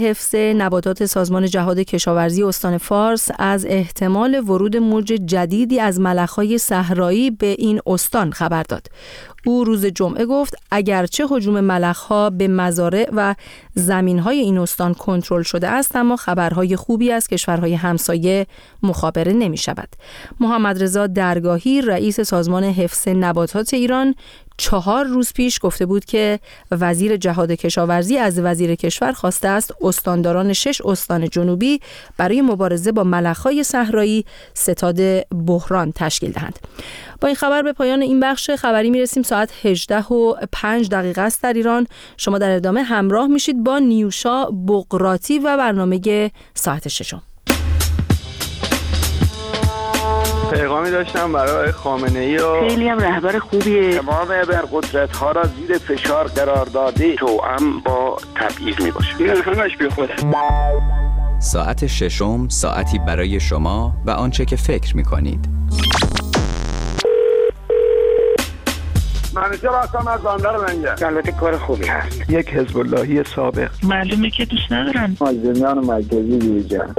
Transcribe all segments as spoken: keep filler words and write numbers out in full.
حفظ نباتات سازمان جهاد کشاورزی استان فارس از احتمال ورود موج جدیدی از ملخ‌های صحرایی به این استان خبر داد. او روز جمعه گفت اگرچه هجوم ملخ‌ها به مزارع و زمین‌های این استان کنترل شده است، اما خبرهای خوبی از کشورهای همسایه مخابره نمی‌شود. محمد رضا درگاهی رئیس سازمان حفظ نباتات ایران چهار روز پیش گفته بود که وزیر جهاد کشاورزی از وزیر کشور خواسته است استانداران شش استان جنوبی برای مبارزه با ملخ‌های صحرایی ستاد بحران تشکیل دهند. با این خبر به پایان این بخش خبری میرسیم. ساعت هجده و پنج دقیقه است در ایران. شما در ادامه همراه میشید با نیوشا بقراتی و برنامه ساعت ششم. پیغامی داشتم برای خامنه‌ای و خیلی هم رهبر خوبیه. تمام ابرقدرت‌ها را زیر فشار قرار داده، توأم با تبعیض میباشه. این همش بیخوده. ساعت ششم، ساعتی برای شما و آنچه که فکر میکنید. منیجر هستم از بندر منگه. البته کار خوبی هست. یک حزب اللهی سابق. معلومه که دوست ندارن. مازندران مرکزی دیجا.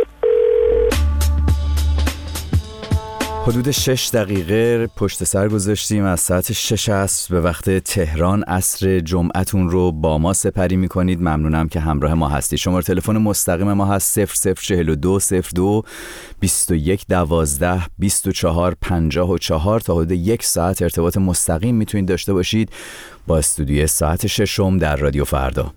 حدود شش دقیقه پشت سر گذاشتیم از ساعت شش عصر به وقت تهران. عصر جمعتون رو با ما سپری میکنید. ممنونم که همراه ما هستید. شماره تلفن مستقیم ما هست صفر صفر چهل و دو صفر دو بیست و یک دوازده بیست و چهار پنجاه و چهار. تا حدود یک ساعت ارتباط مستقیم میتونید داشته باشید با استودیوی ساعت ششم در رادیو فردا.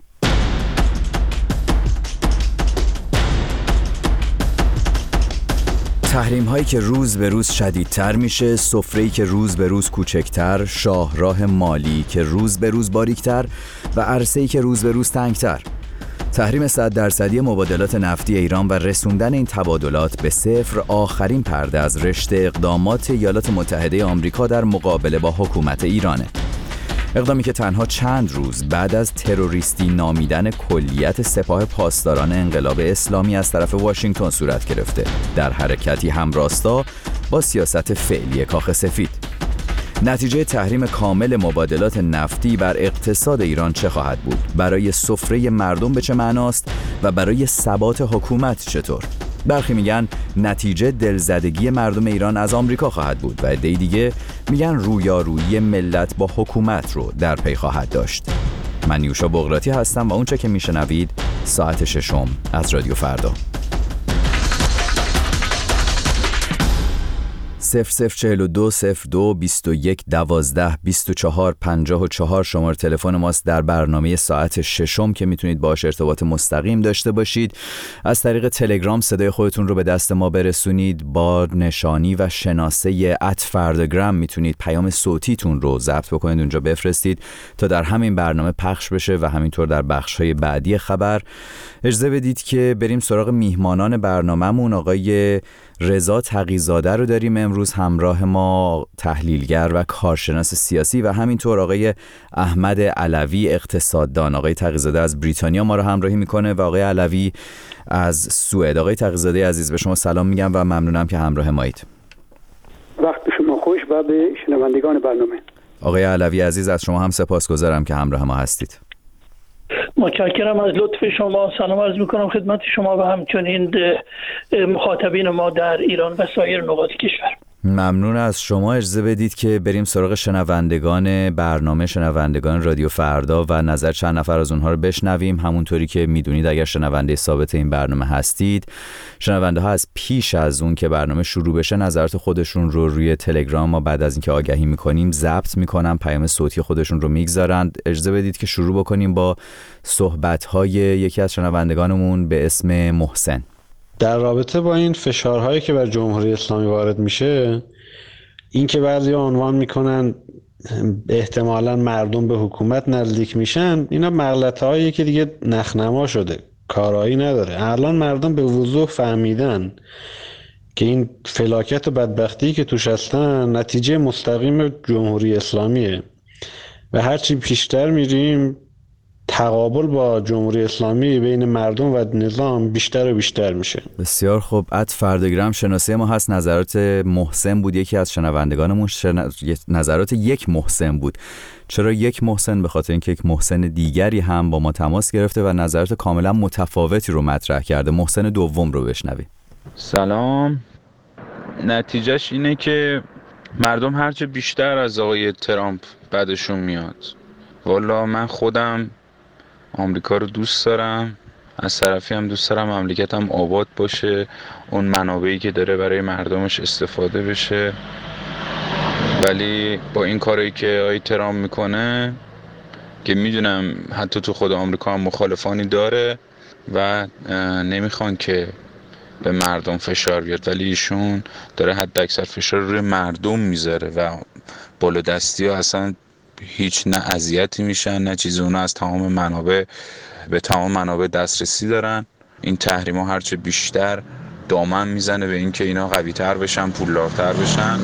تحریم هایی که روز به روز شدیدتر میشه، سفره‌ای که روز به روز کوچکتر، شاهراه مالی که روز به روز باریکتر و عرصه‌ای که روز به روز تنگتر. تحریم صد درصدی مبادلات نفتی ایران و رسوندن این تبادلات به صفر آخرین پرده از رشته اقدامات ایالات متحده آمریکا در مقابله با حکومت ایرانه. اقدامی که تنها چند روز بعد از تروریستی نامیدن کلیت سپاه پاسداران انقلاب اسلامی از طرف واشنگتن صورت گرفته، در حرکتی همراستا با سیاست فعلی کاخ سفید. نتیجه تحریم کامل مبادلات نفتی بر اقتصاد ایران چه خواهد بود؟ برای سفره مردم به چه معناست و برای ثبات حکومت چطور؟ برخی میگن نتیجه دلزدگی مردم ایران از آمریکا خواهد بود و عده‌ای دیگه میگن رویارویی ملت با حکومت رو در پی خواهد داشت. من نیوشا بقراتی هستم و اونچه که میشنوید ساعت ششم از رادیو فردا. صفر صفر چهل و دو صفر دو بیست و یک دوازده بیست و چهار پنجاه و چهار شماره تلفن ماست در برنامه ساعت ششم که میتونید باهاش ارتباط مستقیم داشته باشید. از طریق تلگرام صدای خودتون رو به دست ما برسونید. با نشانی و شناسه ات فرداگرام میتونید پیام صوتیتون رو ضبط بکنید، اونجا بفرستید تا در همین برنامه پخش بشه و همینطور در بخش‌های بعدی خبر. اجازه بدید که بریم سراغ میهمانان برنامه‌مون. آقای رضا تقی‌زاده رو داریم امروز همراه ما، تحلیلگر و کارشناس سیاسی، و همینطور آقای احمد علوی اقتصاددان. آقای تقی‌زاده از بریتانیا ما رو همراهی میکنه و آقای علوی از سوئد. آقای تقی‌زاده عزیز به شما سلام میگم و ممنونم که همراه مایید. وقت شما خوش و به شنوندگان برنامه. آقای علوی عزیز از شما هم سپاسگزارم که همراه ما هستید. متشکرم از لطف شما. سلام عرض میکنم خدمت شما و همچنین مخاطبین ما در ایران و سایر نقاط کشور. ممنون از شما. اجازه بدید که بریم سراغ شنوندگان برنامه، شنوندگان رادیو فردا، و نظر چند نفر از اونها رو بشنویم. همونطوری که میدونید اگر شنونده ثابت این برنامه هستید، شنونده ها از پیش از اون که برنامه شروع بشه نظرات خودشون رو روی تلگرام ما بعد از اینکه آگهی میکنیم ضبط میکنن، پیام صوتی خودشون رو میگذارند. اجازه بدید که شروع بکنیم با صحبت‌های یکی از شنوندگانمون به اسم محسن. در رابطه با این فشارهایی که بر جمهوری اسلامی وارد میشه، این که بعضیا عنوان میکنن احتمالاً مردم به حکومت نزدیک میشن، اینا مغلطه‌هایی که دیگه نخنما شده، کارایی نداره. الان مردم به وضوح فهمیدن که این فلاکت و بدبختی که توش هستن نتیجه مستقیم جمهوری اسلامیه و هرچی پیشتر میریم تقابل با جمهوری اسلامی بین مردم و نظام بیشتر و بیشتر میشه. بسیار خوب. ات فردگرام شناسه ما هست. نظرات محسن بود، یکی از شنوندگانمون شن... نظرات یک محسن بود. چرا یک محسن؟ به خاطر اینکه یک محسن دیگری هم با ما تماس گرفته و نظرات کاملا متفاوتی رو مطرح کرده. محسن دوم رو بشنویم. سلام. نتیجهش اینه که مردم هرچه بیشتر از آقای ترامپ بعدشون میاد. والا من خودم آمریکا رو دوست دارم، از طرفی هم دوست دارم مملکتم آباد باشه، اون منابعی که داره برای مردمش استفاده بشه، ولی با این کاری که آقای ترامپ میکنه که میدونم حتی تو خود آمریکا هم مخالفانی داره و نمیخوان که به مردم فشار بیاد، ولی ایشون داره حد اکثر فشار روی مردم میذاره و بالا دستی ها اصلا هیچ نه اذیتی میشن نه چیزی. اونا از تمام منابع به تمام منابع دسترسی دارن. این تحریم ها هرچه بیشتر دامن میزنه به اینکه اینا قوی تر بشن، پولدارتر بشن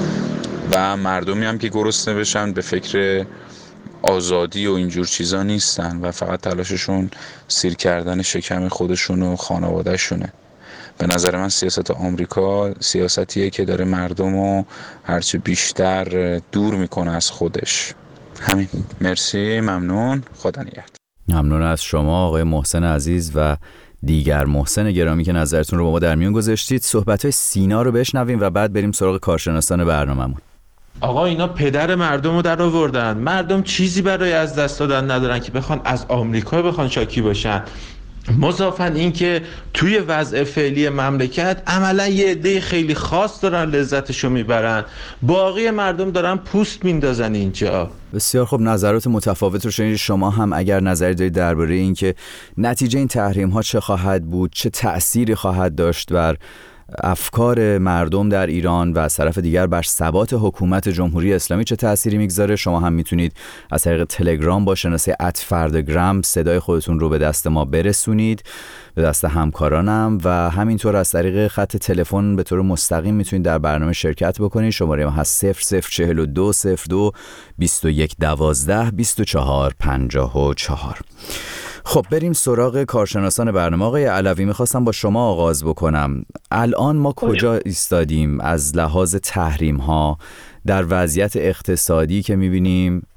و مردمی هم که گرسنه بشن به فکر آزادی و اینجور چیزا نیستن و فقط تلاششون سیر کردن شکم خودشون و خانوادهشونه. به نظر من سیاست آمریکا سیاستیه که داره مردم رو هرچه بیشتر دور میکنه از خودش. همین. مرسی، ممنون، خدا نگهدار. ممنون از شما آقای محسن عزیز و دیگر محسن گرامی که نظرتون رو با ما در میون گذاشتید. صحبت‌های سینا رو بشنویم و بعد بریم سراغ کارشناسان برنامه‌مون. آقا اینا پدر مردم رو در آوردن. مردم چیزی برای از دست دادن ندارن که بخوان از آمریکا بخوان شاکی باشن. مضافاً این که توی وضع فعلی مملکت عملا یه عده خیلی خاص دارن لذتشو میبرن، باقی مردم دارن پوست میندازن اینجا. بسیار خوب. نظرات متفاوت رو شنیدید. شما هم اگر نظری دارید درباره این که نتیجه این تحریم ها چه خواهد بود، چه تأثیری خواهد داشت بر افکار مردم در ایران و از طرف دیگر بر ثبات حکومت جمهوری اسلامی چه تأثیری میگذاره، شما هم میتونید از طریق تلگرام با شناسه ات فردگرام صدای خودتون رو به دست ما برسونید، به دست همکارانم، و همینطور از طریق خط تلفن به طور مستقیم میتونید در برنامه شرکت بکنید. شماره ما هست صفر صفر چهل و دو صفر دو بیست و یک دوازده بیست و چهار پنجاه و چهار. خب بریم سراغ کارشناسان برنامه. آقای علوی میخواستم با شما آغاز بکنم. الان ما کجا ایستادیم از لحاظ تحریم ها در وضعیت اقتصادی که میبینیم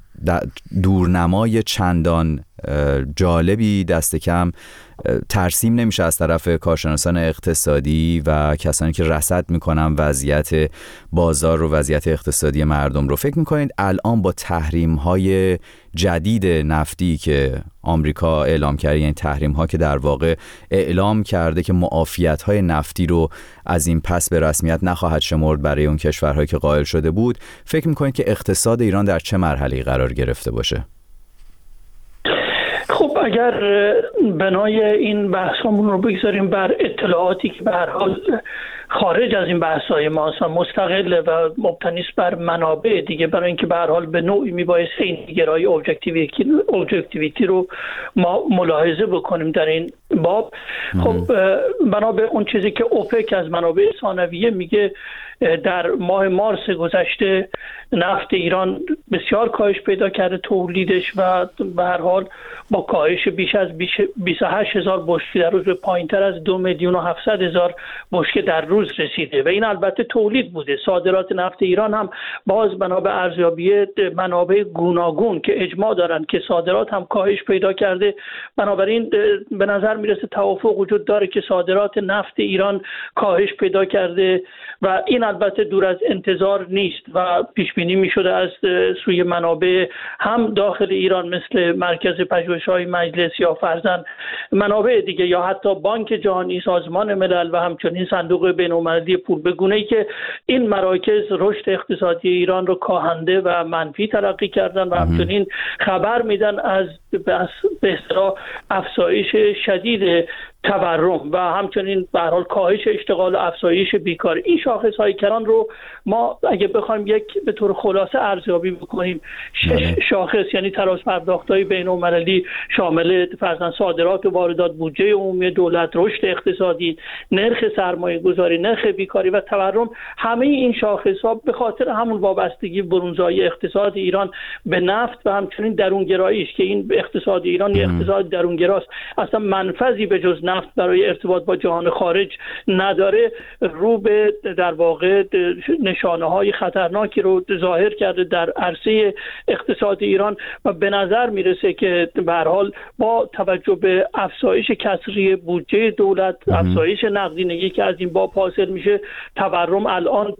دورنمای چندان جالبی دست کم ترسیم نمیشه از طرف کارشناسان اقتصادی و کسانی که رصد میکنن وضعیت بازار و وضعیت اقتصادی مردم رو. فکر میکنید الان با تحریم های جدید نفتی که آمریکا اعلام کرده، یعنی تحریم ها که در واقع اعلام کرده که معافیت های نفتی رو از این پس به رسمیت نخواهد شمرد برای اون کشورهایی که قائل شده بود، فکر میکنید که اقتصاد ایران در چه مرحله‌ای قرار گرفته باشه؟ خب اگر بنای این بحثمون رو بگذاریم بر اطلاعاتی که به هر حال خارج از این بحث‌های ما اصلا مستقل و مبتنی است بر منابع دیگه، برای اینکه به هر حال به نوعی میبایست این گرایی اوبجکتیویتی رو ما ملاحظه بکنیم در این باب. خب بنا به اون چیزی که اوپک از منابع ثانویه میگه، در ماه مارس گذشته نفت ایران بسیار کاهش پیدا کرده تولیدش و به هر حال با کاهش بیش از بیست و هشت هزار بشکه در روز به پایینتر از دو میلیون و هفتصد هزار بشکه در روز رسیده و این البته تولید بوده. صادرات نفت ایران هم باز بنا به ارزیابی منابع گوناگون که اجماع دارن که صادرات هم کاهش پیدا کرده، بنابراین به نظر میرسه توافق وجود داره که صادرات نفت ایران کاهش پیدا کرده و این البته دور از انتظار نیست و پیش بینی میشده از سوی منابع هم داخل ایران مثل مرکز پژوهش‌های مجلس یا فرضاً منابع دیگه یا حتی بانک جهانی، سازمان ملل و همچنین صندوق بین‌المللی پول، به گونه‌ای که این مراکز رشد اقتصادی ایران رو کاهنده و منفی تلقی کردن و همچنین خبر میدن از به اصطلاح افزایش شدید تورم و همچنین به هر حال کاهش اشتغال و افزایش بیکاری، این شاخص‌های کلان رو ما اگه بخوایم یک به طور خلاصه ارزیابی بکنیم، شش شاخص یعنی تراز پرداخت‌های بین‌المللی شامل فرضاً صادرات و واردات، بودجه عمومی دولت، رشد اقتصادی، نرخ سرمایه‌گذاری، نرخ بیکاری و تورم، همه این شاخص‌ها به خاطر همون وابستگی برونزایی اقتصاد ایران به نفت و همچنین درونگراییش که این اقتصاد ایران یک اقتصاد درونگراست، اصلا منفذی به جز نفت برای ارتباط با جهان خارج نداره، رو به در واقع نشانه‌های خطرناکی رو ظاهر کرده در عرصه اقتصاد ایران و به نظر میرسه که به هر حال با توجه به افزایش کسری بودجه دولت، افزایش نقدینگی که از این باب حاصل میشه، تورم الان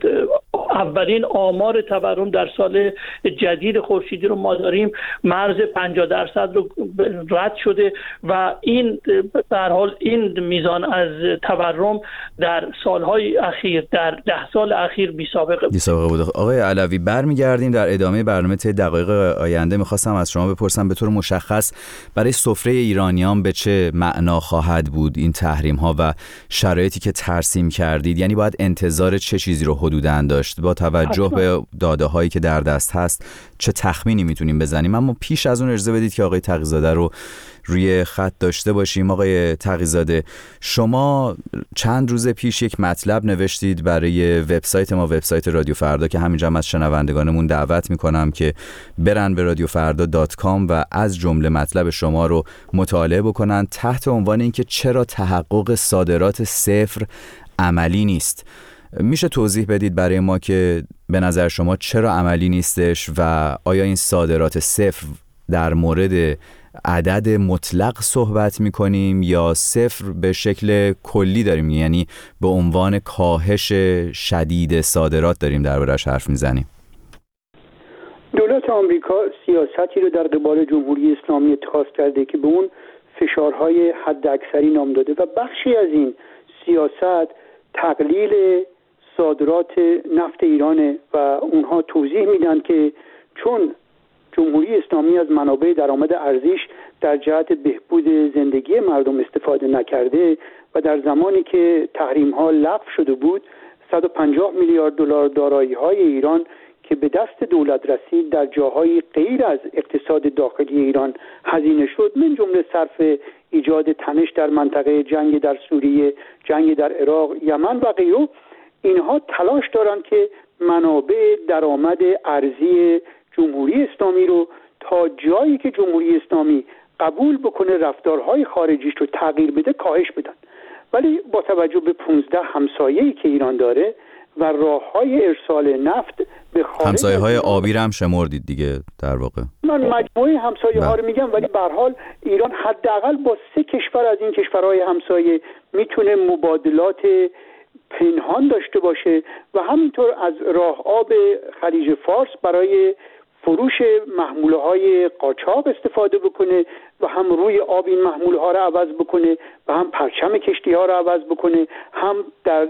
اولین آمار تورم در سال جدید خورشیدی رو ما داریم مرز پنجاه درصد رو رد شده و این به هر حال این میزان از تورم در سالهای اخیر در ده سال اخیر بی سابقه بی سابقه بوده. آقای علوی برمیگردیم در ادامه برنامه تا دقایق آینده. میخواستم از شما بپرسم به طور مشخص برای سفره ایرانیان به چه معنا خواهد بود این تحریم ها و شرایطی که ترسیم کردید، یعنی باید انتظار چه چیزی رو حدوداً داشت با توجه به داده هایی که در دست هست؟ چه تخمینی میتونیم بزنیم؟ اما پیش از اون اجازه بدید که آقای تقی‌زاده رو روی خط داشته باشیم. آقای تقی‌زاده، شما چند روز پیش یک مطلب نوشتید برای وبسایت ما، وبسایت رادیو فردا، که همینجا از شنوندگانمون دعوت میکنم که برن به رادیو فردا دات کام و از جمله مطلب شما رو مطالعه بکنن تحت عنوان اینکه چرا تحقق صادرات صفر عملی نیست. میشه توضیح بدید برای ما که به نظر شما چرا عملی نیستش و آیا این صادرات صفر در مورد عدد مطلق صحبت میکنیم یا صفر به شکل کلی داریم، یعنی به عنوان کاهش شدید صادرات داریم دربارش حرف میزنیم؟ دولت آمریکا سیاستی رو در قبال جمهوری اسلامی اتخاذ کرده که به اون فشارهای حداکثری نام داده و بخشی از این سیاست تقلیل صادرات نفت ایرانه و اونها توضیح میدن که چون جمهوری اسلامی از منابع درآمد ارزیش در جهت بهبود زندگی مردم استفاده نکرده و در زمانی که تحریم ها لغو شده بود صد و پنجاه میلیارد دلار دارایی های ایران که به دست دولت رسید در جاهای غیر از اقتصاد داخلی ایران هزینه شد، من جمله صرف ایجاد تنش در منطقه، جنگ در سوریه، جنگ در عراق، یمن و غیره. اینها تلاش دارن که منابع درآمد ارزی جمهوری اسلامی رو تا جایی که جمهوری اسلامی قبول بکنه رفتارهای خارجیش رو تغییر بده کاهش بدن، ولی با توجه به پانزده همسایه‌ای که ایران داره و راه‌های ارسال نفت به خارج، همسایه‌های آبی هم شمردید دیگه در واقع. من مجموعه همسایه‌ها رو میگم، ولی به هر حال ایران حداقل با سه کشور از این کشورهای همسایه میتونه مبادلات پنهان داشته باشه و همینطور از راه آب خلیج فارس برای فروش محموله های قاچاق استفاده بکنه و هم روی آب این محموله ها رو عوض بکنه و هم پرچم کشتی ها رو عوض بکنه، هم در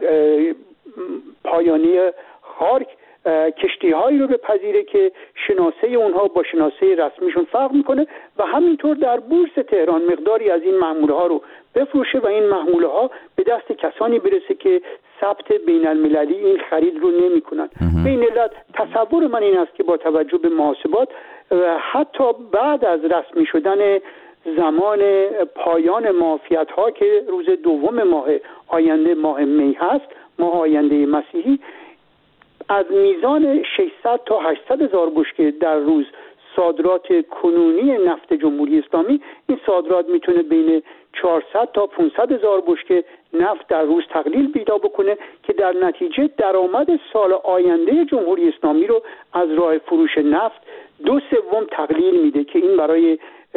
پایانه خارک کشتی هایی رو بپذیره که شناسه اونها با شناسه رسمیشون فرق میکنه و همینطور در بورس تهران مقداری از این محموله ها رو بفروشه و این محموله ها به دست کسانی برسه که ثبت بین المللی این خرید رو نمی کنن. بین علت تصور من این است که با توجه به محاسبات حتی بعد از رسمی شدن زمان پایان معافیت ها که روز دوم ماه آینده ماه می هست، ماه آینده مسیحی، از میزان ششصد تا هشتصد هزار بشکه در روز صادرات کنونی نفت جمهوری اسلامی، این صادرات میتونه بین چهارصد تا پانصد هزار بشکه نفت در روز تقلیل پیدا بکنه که در نتیجه درآمد سال آینده جمهوری اسلامی رو از راه فروش نفت دو سوم تقلیل میده که این برای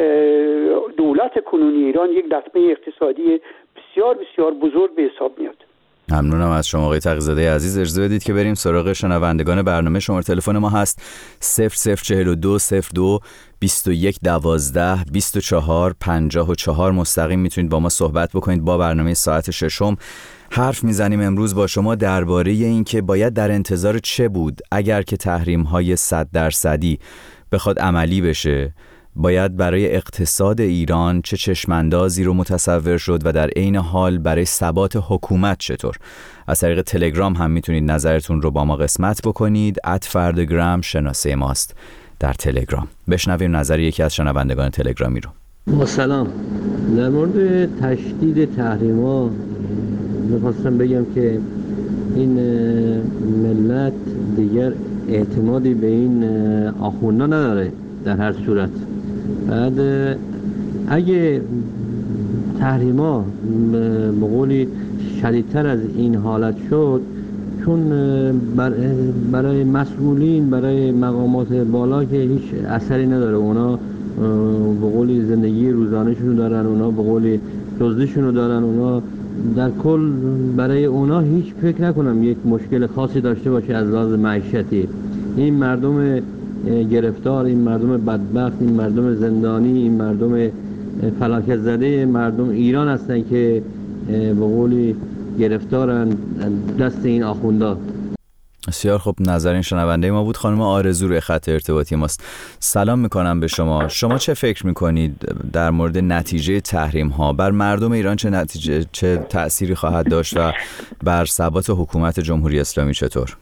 دولت کنونی ایران یک لطمه اقتصادی بسیار بسیار بزرگ به حساب میاد. ممنونم از شما آقای تقی‌زاده عزیز. اجازه بدید که بریم سراغ شنوندگان برنامه. شماره تلفن ما هست صفر صفر چهل و دو صفر دو بیست و یک دوازده بیست و چهار پنجاه و چهار. مستقیم میتونید با ما صحبت بکنید. با برنامه ساعت ششم حرف میزنیم امروز با شما درباره این که باید در انتظار چه بود اگر که تحریم های صد درصدی بخواد عملی بشه باید برای اقتصاد ایران چه چشماندازی رو متصور شد و در عین حال برای ثبات حکومت چطور؟ از طریق تلگرام هم میتونید نظرتون رو با ما قسمت بکنید. ات فردگرام شناسه ماست در تلگرام. بشنویم نظر یکی از شنوندگان تلگرامی رو. سلام. در مورد تشدید تحریم‌ها میخواستم بگم که این ملت دیگر اعتمادی به این آخوندا نداره در هر صورت. بعد اگه تحریم‌ها به قولی شدیدتر از این حالت شد، چون برای مسئولین، برای مقامات بالا که هیچ اثری نداره، اونا به قولی زندگی روزانه‌شون دارن، اونا به قولی دزدیشون دارن، اونا در کل برای اونا هیچ فکر نکنم یک مشکل خاصی داشته باشه از لحاظ معیشتی. این مردم گرفتار، این مردم بدبخت، این مردم زندانی، این مردم فلاکت زده مردم ایران هستن که به قولی گرفتارن دست این آخوندا. بسیار خب، نظر این شنونده ما بود. خانم آرزو روی خط ارتباطی ماست. سلام میکنم به شما. شما چه فکر میکنید در مورد نتیجه تحریم ها بر مردم ایران؟ چه نتیجه، چه تأثیری خواهد داشت و بر ثبات حکومت جمهوری اسلامی چطور؟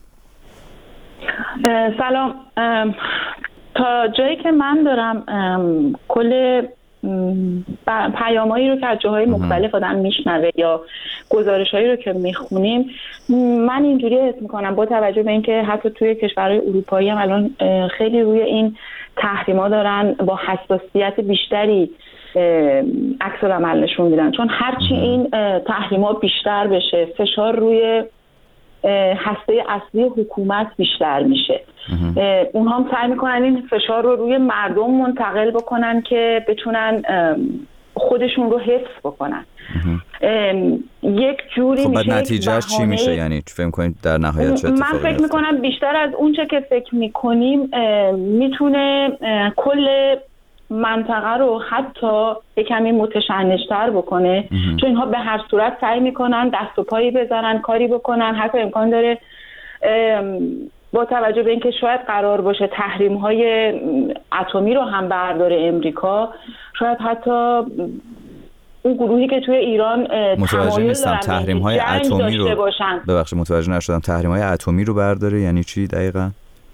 سلام. تا جایی که من دارم کل پیامایی رو که از جاهای مختلف آدم میشنوه یا گزارش‌هایی رو که میخونیم، من اینجوری حس میکنم با توجه به اینکه حتی توی کشورهای اروپایی هم الان خیلی روی این تحریما دارن با حساسیت بیشتری عکس العمل نشون میدن، چون هرچی این تحریما بیشتر بشه فشار روی هسته اصلی حکومت بیشتر میشه. اونها هم سعی میکنن این فشار رو روی مردم منتقل بکنن که بتونن خودشون رو حفظ بکنن. یک جوری خب میشه. نتیجهش چی میشه؟ یعنی فکر کنید در نهایت چه اتفاقی من فکر میکنم بیشتر از اون چه که فکر میکنیم میتونه کل منطقه رو حتی یک کمی متشنج‌تر بکنه، چون اینها به هر صورت سعی میکنن دست و پایی بذارن، کاری بکنن. حتی امکان داره با توجه به اینکه شاید قرار باشه تحریم‌های اتمی رو هم برداره امریکا، شاید حتی اون گروهی که توی ایران متوجه نیستم تحریم‌های اتمی رو باشن. ببخشید متوجه نشدم. تحریم‌های اتمی رو برداره یعنی چی دقیقاً؟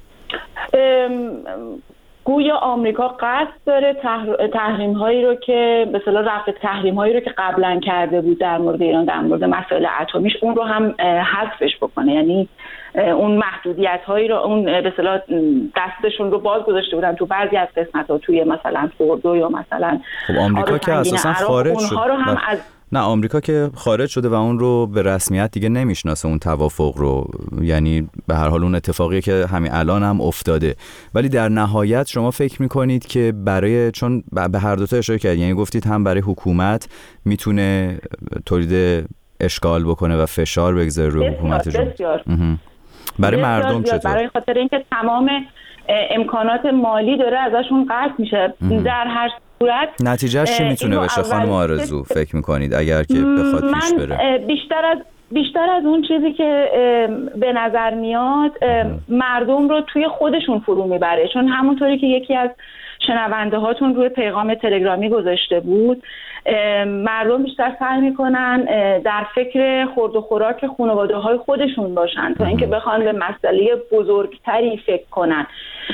گویا آمریکا قصد داره تحریم هایی رو که به اصطلاح رفع تحریم هایی رو که قبلا کرده بود در مورد ایران در مورد مسائل اتمیش، اون رو هم حذفش بکنه. یعنی اون محدودیت هایی رو، اون به اصطلاح دستشون رو باز گذاشته بودن تو بعضی از قسمت ها، توی مثلا فوردو یا مثلا خب آمریکا که اساسا خارج شد. رو هم از نه آمریکا که خارج شده و اون رو به رسمیت دیگه نمیشناسه اون توافق رو، یعنی به هر حال اون اتفاقی که همین الان هم افتاده. ولی در نهایت شما فکر میکنید که برای، چون به هر دو تا اشاره کردید، یعنی گفتید هم برای حکومت میتونه تولید اشکال بکنه و فشار بگذاره روی حکومت جمهوری، برای مردم چطور؟ برای خاطر اینکه تمام امکانات مالی داره ازشون قطع میشه. در هر صورت نتیجهش چی میتونه بشه خانم آرزو فکر میکنید اگر که بخواد پیش بره؟ بیشتر از بیشتر از اون چیزی که به نظر میاد مردم رو توی خودشون فرو میبره، چون همونطوری که یکی از شنونده هاتون روی پیغام تلگرامی گذاشته بود، مردم بیشتر سعی میکنن در فکر خورد و خوراک خانواده های خودشون باشن تا اینکه بخوان به مسئله بزرگتری فکر کنن.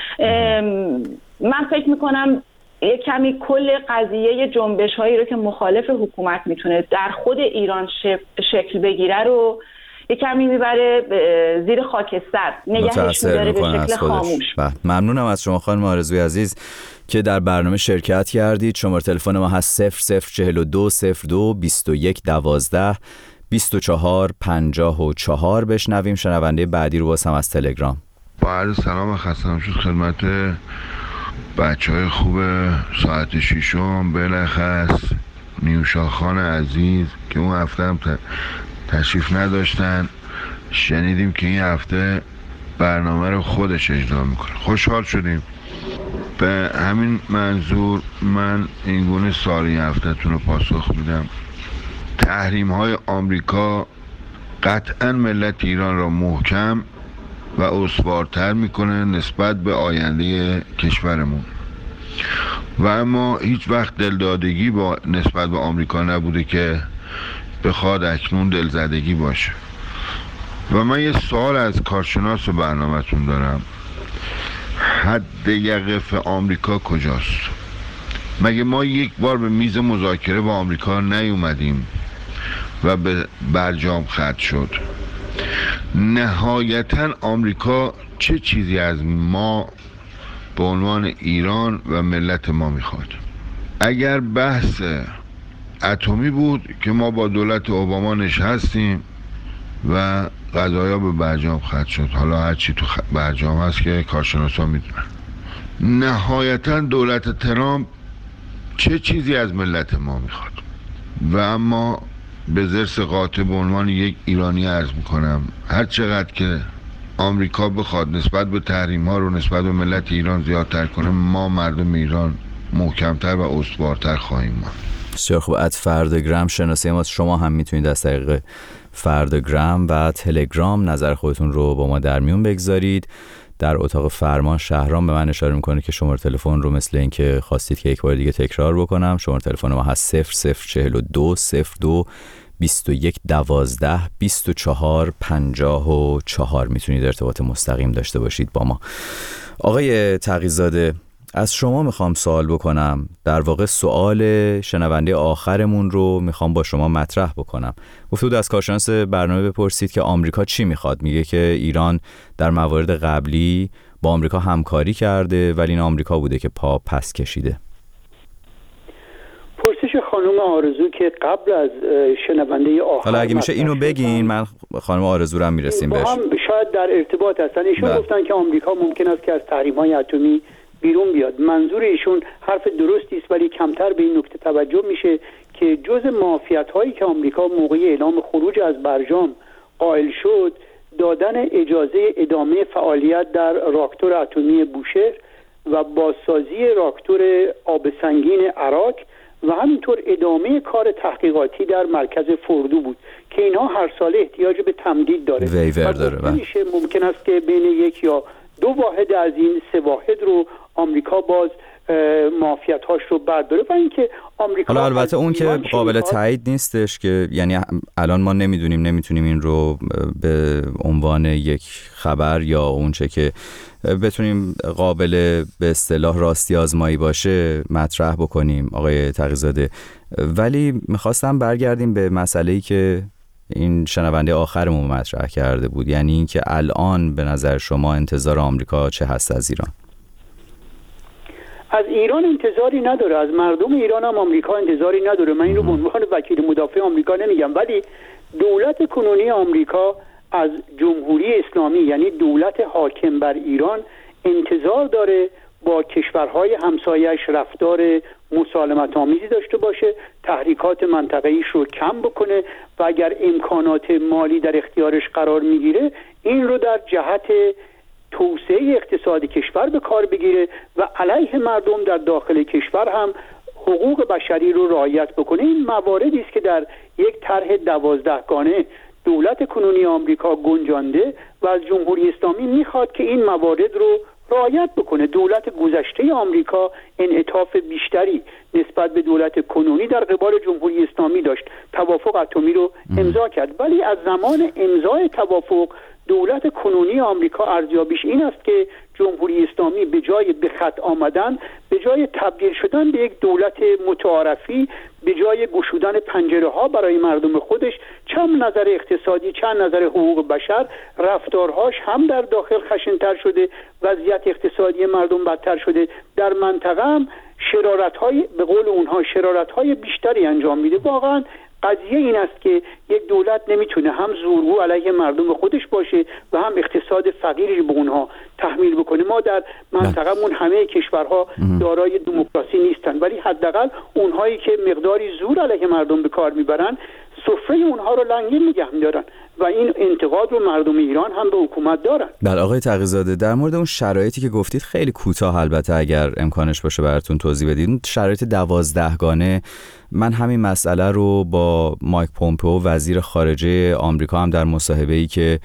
من فکر میکنم یک کمی کل قضیه جنبش هایی رو که مخالف حکومت میتونه در خود ایران شکل بگیره رو یک کمی میبره زیر خاکستر، نگهش میداره به شکل خاموش. ممنونم از شما خانم آرزوی عزیز که در برنامه شرکت کردید. شماره تلفن ما هست صفر صفر چهل و دو صفر دو بیست و یک دوازده بیست و چهار پنجاه و چهار. بشنویم شنونده بعدی رو باز هم از تلگرام. با عرض سلام و خسته نباشید خدمت بچه های خوب ساعت شیشم، بلخص نیوشا خان عزیز که اون هفته هم تشریف نداشتن. شنیدیم که این هفته برنامه رو خودش اجرا میکنه، خوشحال شدیم. به همین منظور من این گونه سال این هفته تون رو پاسخ میدم. تحریم های آمریکا قطعا ملت ایران را محکم و استوارتر میکنه نسبت به آینده کشورمون. و اما هیچ وقت دلدادگی با نسبت به آمریکا نبوده که بخواد اکنون دلزدگی باشه. و من یه سوال از کارشناس برنامه‌تون دارم. حد یقف آمریکا کجاست؟ مگه ما یک بار به میز مذاکره با آمریکا نیومدیم و به برجام ختم شد؟ نهایتاً آمریکا چه چیزی از ما به عنوان ایران و ملت ما میخواد؟ اگر بحث اتمی بود که ما با دولت اوباما نشستیم و قضایا به برجام ختم شد. حالا هرچی تو برجام هست که کارشناسا میدونن. نهایتاً دولت ترامپ چه چیزی از ملت ما میخواد؟ و اما به ضرس قاطع به عنوان یک ایرانی عرض میکنم هر چقدر که آمریکا بخواد نسبت به تحریم ها رو نسبت به ملت ایران زیادتر کنه، ما مردم ایران محکمتر و استوارتر خواهیم ماند. بسیار خوب. ات فردگرام شناسی ما. شما هم میتونید از طریق فردگرام و تلگرام نظر خودتون رو با ما در میون بگذارید. در اتاق فرمان شهرام به من اشاره میکنه که شماره تلفن رو مثل اینکه خواستید که یک بار دیگه تکرار بکنم. شماره تلفن ما هست صفر صفر چهل و دو صفر دو بیست و یک دوازده بیست و چهار پنجاه و چهار. میتونید ارتباط مستقیم داشته باشید با ما. آقای تقی‌زاده، از شما میخوام سوال بکنم. در واقع سوال شنونده آخرمون رو میخوام با شما مطرح بکنم. گفتید از کارشناس برنامه بپرسید که آمریکا چی میخواد. میگه که ایران در موارد قبلی با آمریکا همکاری کرده ولی این آمریکا بوده که پا پس کشیده. پرسش خانم آرزو که قبل از شنونده آخر، حالا اگه میشه اینو بگین، من خانم آرزو رو هم میرسیم بهش. هم شاید در ارتباط هستن. ایشون گفتن که آمریکا ممکن است که از تحریم‌های اتمی بیرون بیاد. منظور ایشون حرف درستی است ولی کمتر به این نکته توجه میشه که جز معافیت‌هایی که آمریکا موقع اعلام خروج از برجام قائل شد، دادن اجازه ادامه فعالیت در راکتور اتمی بوشهر و بازسازی راکتور آب سنگین عراق و همینطور ادامه کار تحقیقاتی در مرکز فردو بود که اینها هر ساله احتیاج به تمدید داره. ویور داره. میشه ممکن است که بین یک یا دو واحد از این سه واحد رو آمریکا باز معافیت‌هاش رو برداره و اینکه آمریکا حالا البته اون که قابل تایید نیستش که یعنی الان ما نمیدونیم نمیتونیم این رو به عنوان یک خبر یا اون چه که بتونیم قابل به اصطلاح راستی آزمایی باشه مطرح بکنیم آقای تقی‌زاده. ولی میخواستم برگردیم به مسئله‌ای که این شنونده آخرمون مطرح کرده بود، یعنی اینکه الان به نظر شما انتظار آمریکا چه هست از ایران؟ از ایران انتظاری نداره، از مردم ایران هم آمریکا انتظاری نداره. من این رو به عنوان وکیل مدافع آمریکا نمیگم، ولی دولت کنونی آمریکا از جمهوری اسلامی یعنی دولت حاکم بر ایران انتظار داره با کشورهای همسایه‌اش رفتار مسالمت آمیزی داشته باشه، تحریکات منطقه‌ایش رو کم بکنه و اگر امکانات مالی در اختیارش قرار میگیره این رو در جهت توسعه اقتصادی کشور به کار بگیره و علیه مردم در داخل کشور هم حقوق بشری رو رعایت بکنه. این مواردی است که در یک طرح دوازدهگانه دولت کنونی آمریکا گنجانده و از جمهوری اسلامی میخواد که این موارد رو رعایت بکنه. دولت گذشته آمریکا انعطاف بیشتری نسبت به دولت کنونی در قبال جمهوری اسلامی داشت، توافق اتمی رو امضا کرد، ولی از زمان امضای توافق دولت کنونی آمریکا ارزیابیش این است که جمهوری اسلامی به جای به خط آمدن، به جای تبدیل شدن به یک دولت متعارفی، به جای گشودن پنجره ها برای مردم خودش، چند نظر اقتصادی چند نظر حقوق بشر، رفتارهاش هم در داخل خشن‌تر شده، وضعیت اقتصادی مردم بدتر شده، در منطقه هم شرارت‌های به قول اونها شرارت‌های بیشتری انجام میده. واقعا قضیه این است که یک دولت نمیتونه هم زورگو علیه مردم خودش باشه و هم اقتصاد فقیری به اونها تحمیل بکنه. ما در منطقه‌مون همه کشورها دارای دموکراسی نیستن، ولی حداقل اونهایی که مقداری زور علیه مردم به کار میبرن سفره اونها رو لنگین نگه می‌دارن و این انتقاد رو مردم ایران هم به حکومت دارن. بله آقای تقی‌زاده، در مورد اون شرایطی که گفتید خیلی کوتاه البته اگر امکانش باشه براتون توضیح بدید. شرایط دوازدهگانه من همین مسئله رو با مایک پومپئو وزیر خارجه آمریکا هم در مصاحبه‌ای که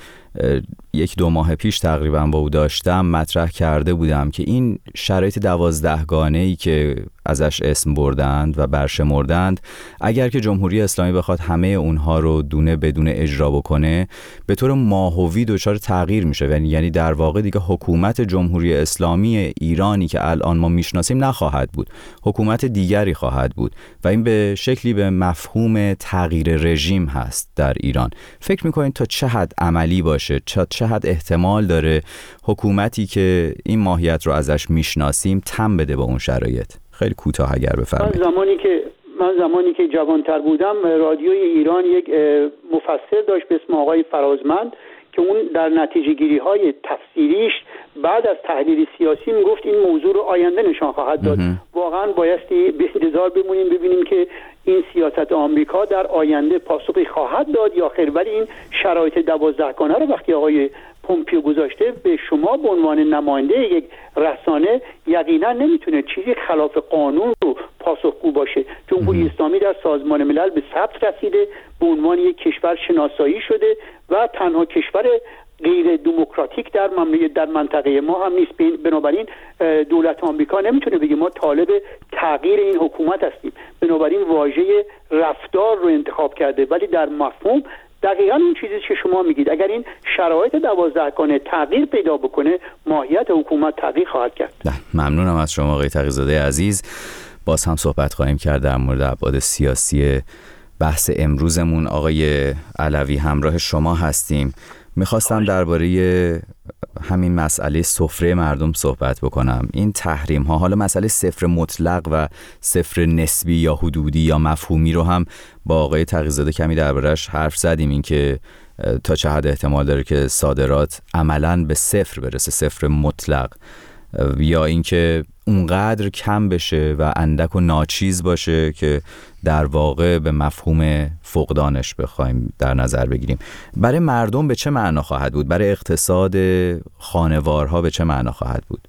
یک دو ماه پیش تقریبا با او داشتم مطرح کرده بودم که این شرایط دوازدهگانه‌ای که ازش اسم بردند و برشمردند، اگر که جمهوری اسلامی بخواد همه اونها رو دونه بدون اجرا بکنه، به طور ماهوی دچار تغییر میشه. یعنی در واقع دیگه حکومت جمهوری اسلامی ایرانی که الان ما میشناسیم نخواهد بود، حکومت دیگری خواهد بود و این به شکلی به مفهوم تغییر رژیم هست در ایران. فکر میکنید تا چه حد عملی باشه، تا چه حد احتمال داره حکومتی که این ماهیت رو ازش میشناسیم تن بده با اون شرایط؟ خیلی کوتاه اگر بفرمایید. من زمانی که من زمانی که جوانتر بودم، رادیوی ایران یک مفسر داشت به اسم آقای فرازمند که اون در نتیجه گیری های تفسیریش بعد از تحلیل سیاسی میگفت این موضوع رو آینده نشان خواهد داد. واقعا بایستی به انتظار بمونیم ببینیم که این سیاست آمریکا در آینده پاسخی خواهد داد یا خیر. ولی این شرایط دوازدهگانه رو وقتی آقای پومپیو گذاشته، به شما به عنوان نماینده یک رسانه یقینا نمیتونه چیزی خلاف قانون رو پاسخگو باشه. جمهوری اسلامی در سازمان ملل به ثبت رسیده، به عنوان یک کشور شناسایی شده و تنها کشور غیر دموکراتیک در مملکت در منطقه ما هم نیست. بنابراین دولت آمریکا نمیتونه بگه ما طالب تغییر این حکومت هستیم، بنابراین واژه رفتار رو انتخاب کرده. ولی در مفهوم دقیقاً اون چیزی که شما میگید، اگر این شرایط دوازدهگانه تغییر پیدا بکنه، ماهیت حکومت تغییر خواهد کرد. ممنونم از شما آقای تقی‌زاده عزیز. باز هم صحبت خواهیم کرد در مورد ابعاد سیاسی بحث امروزمون. آقای علوی همراه شما هستیم. میخواستم درباره همین مسئله سفره مردم صحبت بکنم. این تحریم ها، حالا مسئله صفر مطلق و صفر نسبی یا حدودی یا مفهومی رو هم با آقای تقی‌زاده کمی درباره‌اش حرف زدیم، این که تا چه حد احتمال داره که صادرات عملاً به صفر برسه، صفر مطلق، یا اینکه اونقدر کم بشه و اندک و ناچیز باشه که در واقع به مفهوم فقدانش بخوایم در نظر بگیریم. برای مردم به چه معنا خواهد بود؟ برای اقتصاد خانوارها به چه معنا خواهد بود؟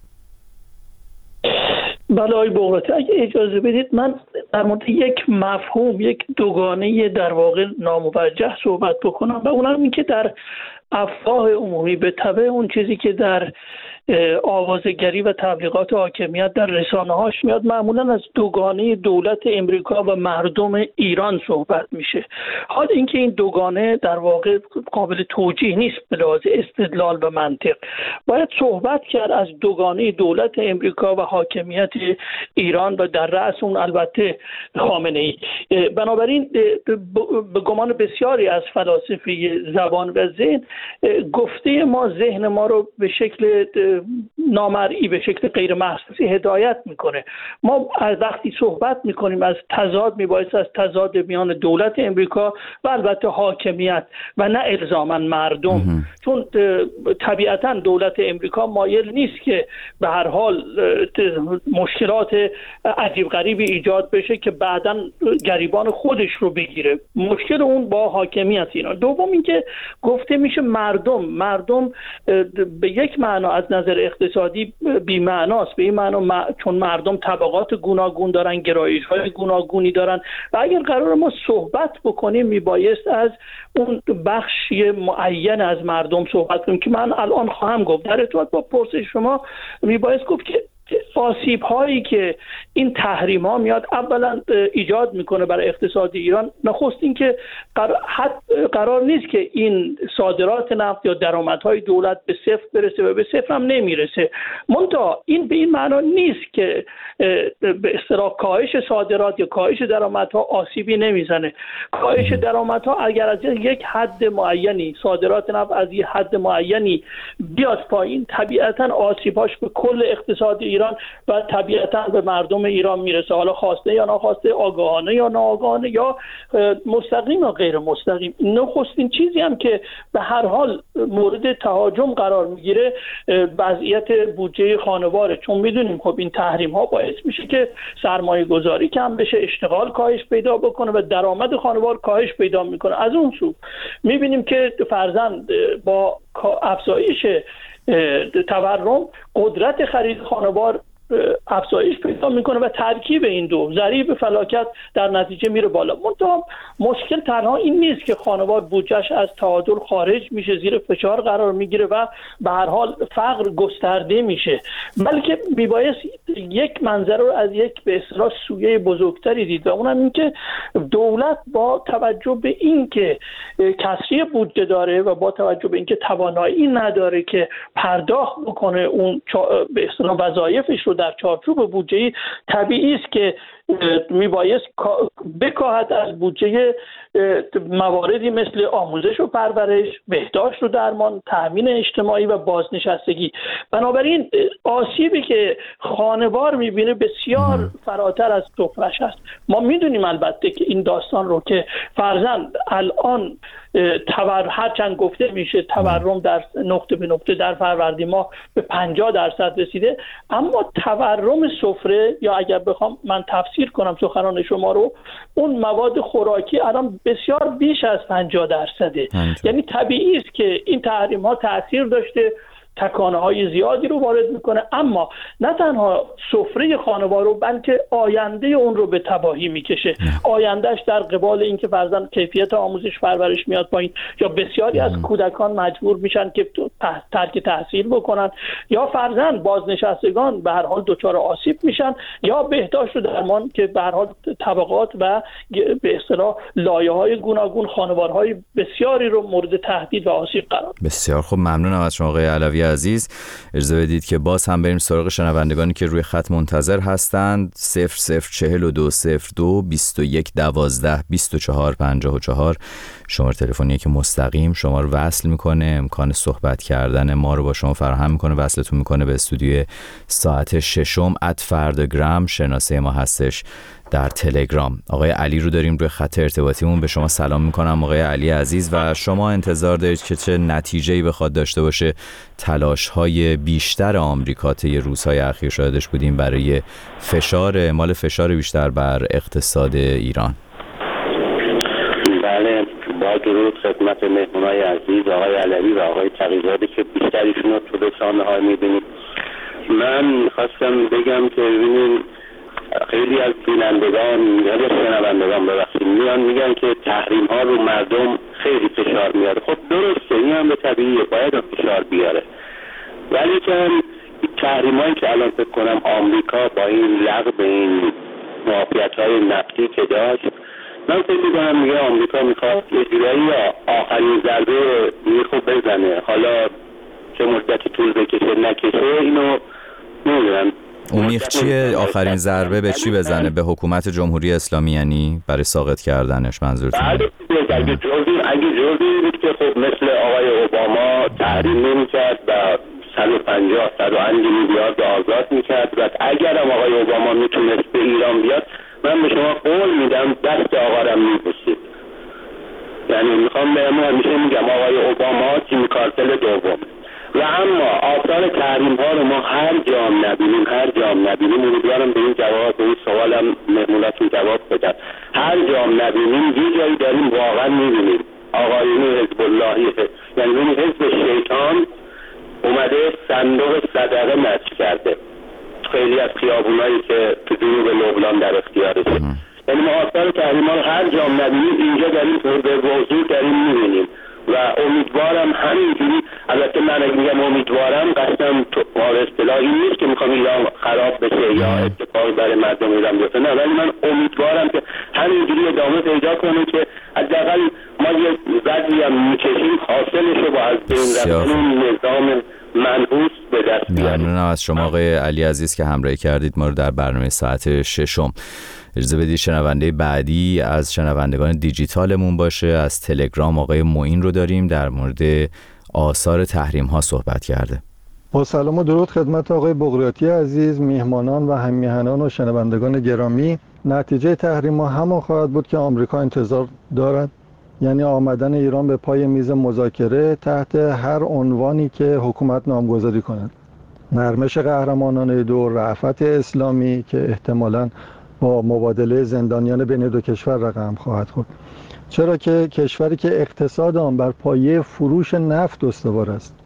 بله آقای بغراتی، اگه اجازه بدید من در مورد یک مفهوم، یک دوگانه در واقع ناموجه صحبت بکنم و اونم این که در افواه عمومی به تبع اون چیزی که در آوازگری و تبلیغات حاکمیت در رسانه هاش میاد، معمولا از دوگانه دولت امریکا و مردم ایران صحبت میشه. حال اینکه این دوگانه در واقع قابل توجیه نیست به لحاظ استدلال و منطق. باید صحبت کرد از دوگانه دولت امریکا و حاکمیت ایران و در رأس اون البته خامنه ای. بنابراین به گمان بسیاری از فلاسفه زبان و ذهن، گفته ما ذهن ما رو به شکل نامرئی، به شکل غیر محسوسی هدایت میکنه. ما از وقتی صحبت میکنیم از تضاد، میبایست از تضاد میان دولت امریکا و البته حاکمیت و نه الزاما مردم، چون طبیعتا دولت امریکا مایل نیست که به هر حال مشکلات عجیب غریبی ایجاد بشه که بعداً گریبان خودش رو بگیره. مشکل اون با حاکمیت اینا. دوم اینکه گفته میشه مردم مردم به یک معنا از نظر اقتصادی بی معناست، به این معنا م... چون مردم طبقات گوناگون دارن، گرایش‌های گوناگونی دارن و اگر قرار ما صحبت بکنیم میبایست از اون بخشی معین از مردم صحبت کنیم که من الان خواهم گفت. در ارتباط با پرسش شما میبایست گفت که آسیب هایی که این تحریم ها میاد اولا ایجاد میکنه برای اقتصاد ایران، نخست این که قرار نیست که این صادرات نفت یا درآمدهای دولت به صفر برسه و به صفر هم نمیرسه. منتها این به این معنا نیست که به اصطلاح کاهش صادرات یا کاهش درآمدها آسیبی نمیزنه. کاهش درآمدها اگر از یک حد معینی، صادرات نفت از یک حد معینی بیاد پایین، طبیعتا آسیباش به کل اقتصاد ایران و طبیعتا به مردم ایران میرسه، حالا خواسته یا ناخواسته، آگاهانه یا ناآگاهانه، یا مستقیم یا غیر مستقیم. نخستین چیزی هم که به هر حال مورد تهاجم قرار میگیره وضعیت بودجه خانواره، چون میدونیم خب این تحریم ها باعث میشه که سرمایه گذاری کم بشه، اشتغال کاهش پیدا بکنه و درآمد خانوار کاهش پیدا میکنه. از اون سو میبینیم که فرضاً با افزایش تورم قدرت خرید خانوار افزایش پیدا میکنه و ترکیب این دو ضریب فلاکت در نتیجه میره بالا. منتها مشکل تنها این نیست که خانوار بودجهش از تعادل خارج میشه، زیر فشار قرار میگیره و به هر حال فقر گسترده میشه، بلکه میبایست یک منظره رو از یک به اصطلاح سویه بزرگتری دید و اونم این که دولت با توجه به این که کسری بودجه داره و با توجه به این که توانایی نداره که پرداخت بکنه اون به اصطلاح وظایفش رو در چارچوب بودجه‌ای، طبیعی است که میبایست بکاهد از بودجه مواردی مثل آموزش و پرورش، بهداشت و درمان، تأمین اجتماعی و بازنشستگی. بنابراین آسیبی که خانوار میبینه بسیار فراتر از سفرش است. ما میدونیم البته که این داستان رو که فرضاً الان تور هرچند گفته میشه تورم در نقطه به نقطه در فروردین ماه به پنجاه درصد رسیده، اما تورم سفره یا اگر بخوام من تفسیر کنم سخنان شما رو، اون مواد خوراکی الان بسیار بیش از پنجاه درصده. یعنی طبیعی است که این تحریم ها تاثیر داشته، تکانه های زیادی رو وارد میکنه، اما نه تنها سفره خانوار رو بلکه آینده اون رو به تباهی میکشه. آیندهش در قبال اینکه فرضاً کیفیت آموزش پرورش میاد پایین یا بسیاری از کودکان مجبور میشن که ترک تحصیل بکنن یا فرضاً بازنشستگان به هر حال دچار آسیب میشن یا بهداشت و درمان که به هر حال طبقات و به اصطلاح لایه‌های گوناگون خانوارهای بسیاری رو مورد تهدید و آسیب قرار. بسیار خوب، ممنونم از شما آقای علوی عزیز. اجازه بدید که باز هم بریم سراغ شنوندگانی که روی خط منتظر هستند. صفر صفر چهل و دو صفر دو بیست و یک دوازده بیست و چهار پنجاه و چهار شماره تلفنیه که مستقیم شما رو وصل میکنه، امکان صحبت کردن ما رو با شما فراهم میکنه، وصلتون میکنه به استودیوی ساعت ششم ات فردگرام، شناسه ما هستش در تلگرام. آقای علی رو داریم روی خط ارتباطیمون. به شما سلام میکنم آقای علی عزیز. و شما انتظار دارید که چه نتیجه‌ای بخواد داشته باشه تلاش‌های بیشتر آمریکا طی روزهای اخیر شاهدش بودیم برای فشار اعمال فشار بیشتر بر اقتصاد ایران؟ بله، با درود خدمت مهمونای عزیز آقای علوی و آقای تقی‌زاده که بیشتریشون رو تو رسانه‌ها می‌بینید. من خواستم بگم که ببینید خیلی از بینندگان یا شنوندگان ببخشید میان میگن که تحریم ها رو مردم خیلی فشار میاره. خب درسته، این هم به طبیعیه، باید فشار بیاره، ولی که تحریم هایی که الان فکر کنم آمریکا با این لغو این معافیت های نفتی که داشت، من فکر میکنم میگه آمریکا میخواد یه جورایی آخرین ضربه میخو بزنه. حالا چه مدتی طول بکشه نکشه اینو نمیدونم. اون میخ چیه آخرین ضربه به چی بزنه؟ به حکومت جمهوری اسلامی یعنی برای ساقط کردنش منظورتون؟ بله، اگه جزئی اگه جزئی بود که خب مثل آقای اوباما تحریم نمی‌کرد و صد و پنجاه صد و اند میلیارد آزاد می‌کرد و اگر هم آقای اوباما میتونست به ایران بیاد، من به شما قول میدم دست آقا را میبوسید. یعنی میخوام به ما همیشه میگم آقای اوباما تیم کارتل دوم. و اما آثار تحریم ها رو ما هر جام نبینیم هر جام نبینیم امیدوارم به این جواب به این سوالم مهمونتون جواب بدن. هر جام نبینیم یه جایی داریم واقعا میبینیم آقایون حزب اللهی، یعنی اون حزب شیطان اومده صندوق صدقه نصب کرده خیلی از خیابونایی که تو جنوب لبنان در اختیارشه. یعنی ما آثار تحریم ها رو هر جام نبینیم اینجا داریم به وضوح داریم میبینیم و امیدوارم همینجوری. البته من اگه میگم امیدوارم قصدم با اصطلاحی نیست که میخوام ایران خراب بشه یا اتفاقی برای مردم ایران بیفته، نه، ولی من امیدوارم که همینجوری ادامه پیدا کنه که حداقل ما یه وضعی هم میکشیم حاصلش رو با از بین رفتن نظام منحوس به دست بیاریم. ممنونم از شما آقای علی عزیز که همراهی کردید ما رو در برنامه ساعت ششم. اجازه بدید شنونده بعدی از شنوندگان دیجیتالمون باشه. از تلگرام آقای معین رو داریم، در مورد آثار تحریم ها صحبت کرده. با سلام و درود خدمت آقای بغراتی عزیز، میهمانان و هم‌میهنان و شنوندگان گرامی. نتیجه تحریم ها همان خواهد بود که آمریکا انتظار دارد، یعنی آمدن ایران به پای میز مذاکره تحت هر عنوانی که حکومت نامگذاری کند. نرمش قهرمانانه دو، رأفت اسلامی که احتمالاً با مبادله زندانیان بین دو کشور رقم خواهد خورد، چرا که کشوری که اقتصاد آن بر پایه فروش نفت استوار است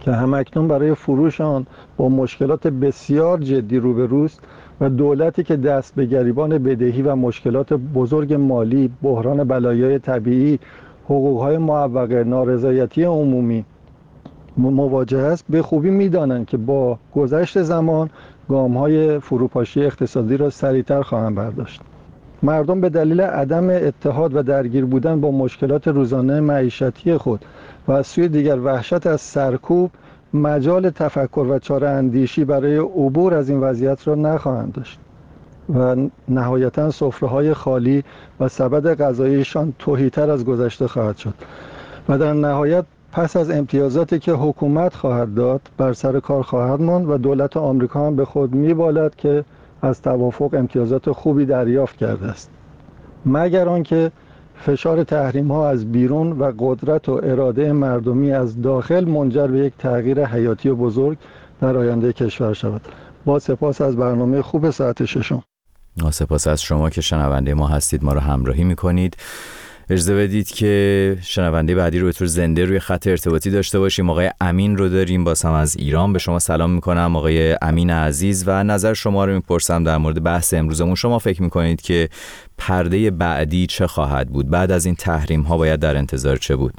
که همکنون برای فروش آن با مشکلات بسیار جدی روبروست و دولتی که دست به گریبان بدهی و مشکلات بزرگ مالی، بحران بلایای طبیعی، حقوق‌های معوقه، نارضایتی عمومی مواجه است، به خوبی می‌دانند که با گذشت زمان گام‌های فروپاشی اقتصادی را سریعتر خواهند برداشت. مردم به دلیل عدم اتحاد و درگیر بودن با مشکلات روزانه معیشتی خود و از سوی دیگر وحشت از سرکوب مجال تفکر و چاره اندیشی برای عبور از این وضعیت را نخواهند داشت و نهایتاً سفره‌های خالی و سبد غذاییشان تهی‌تر از گذشته خواهد شد و در نهایت پس از امتیازاتی که حکومت خواهد داد بر سر کار خواهد ماند و دولت آمریکا هم به خود می‌بالد که از توافق امتیازات خوبی دریافت کرده است، مگر آنکه فشار تحریم ها از بیرون و قدرت و اراده مردمی از داخل منجر به یک تغییر حیاتی و بزرگ در آینده کشور شود. با سپاس از برنامه خوب ساعت ششم. سپاس از شما که شنونده ما هستید، ما رو همراهی میکنید. اجازه بدید که شنونده بعدی رو به طور زنده روی خط ارتباطی داشته باشیم. آقای امین رو داریم، باز هم از ایران. به شما سلام میکنم آقای امین عزیز و نظر شما رو میپرسم در مورد بحث امروزمون. شما فکر میکنید که پرده بعدی چه خواهد بود؟ بعد از این تحریم ها باید در انتظار چه بود؟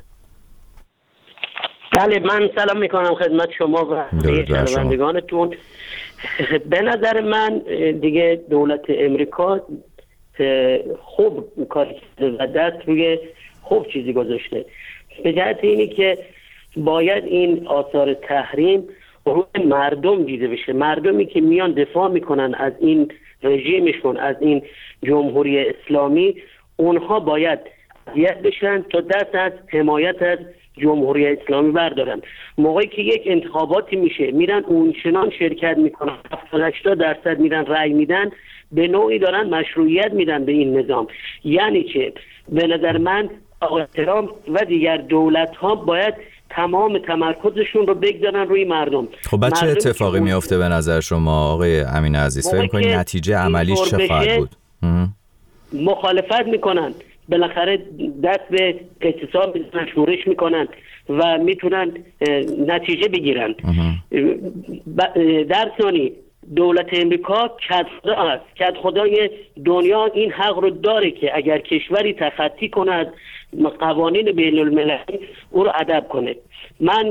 بله، من سلام میکنم خدمت شما و شنوندگانتون. به نظر من دیگه دولت امریکا خوب کاری کرده و دست روی خوب چیزی گذاشته، به جهت اینی که باید این آثار تحریم روی مردم دیده بشه. مردمی که میان دفاع میکنن از این رژیمشون، از این جمهوری اسلامی، اونها باید اذیت بشن تا دست از حمایت از جمهوری اسلامی بردارن. موقعی که یک انتخاباتی میشه میرن اونچنان شرکت میکنن، هفتاد هشتاد درصد میرن رأی میدن، به نوعی دارن مشروعیت میدن به این نظام. یعنی که به نظر من آقای ترامپ و دیگر دولت ها باید تمام تمرکزشون رو بگذارن روی مردم. خب چه اتفاقی میفته به نظر شما آقای امین عزیز؟ فکر می‌کنید نتیجه عملیش چه خواهد بود؟ مخالفت میکنن، بالاخره دست به اعتصاب میزنن، شورش میکنن و میتونن نتیجه بگیرن. در ثانی دولت امریکا کدخدا است، کدخدای دنیا این حق رو داره که اگر کشوری تخطی کنه از قوانین بین المللی او رو ادب کنه. من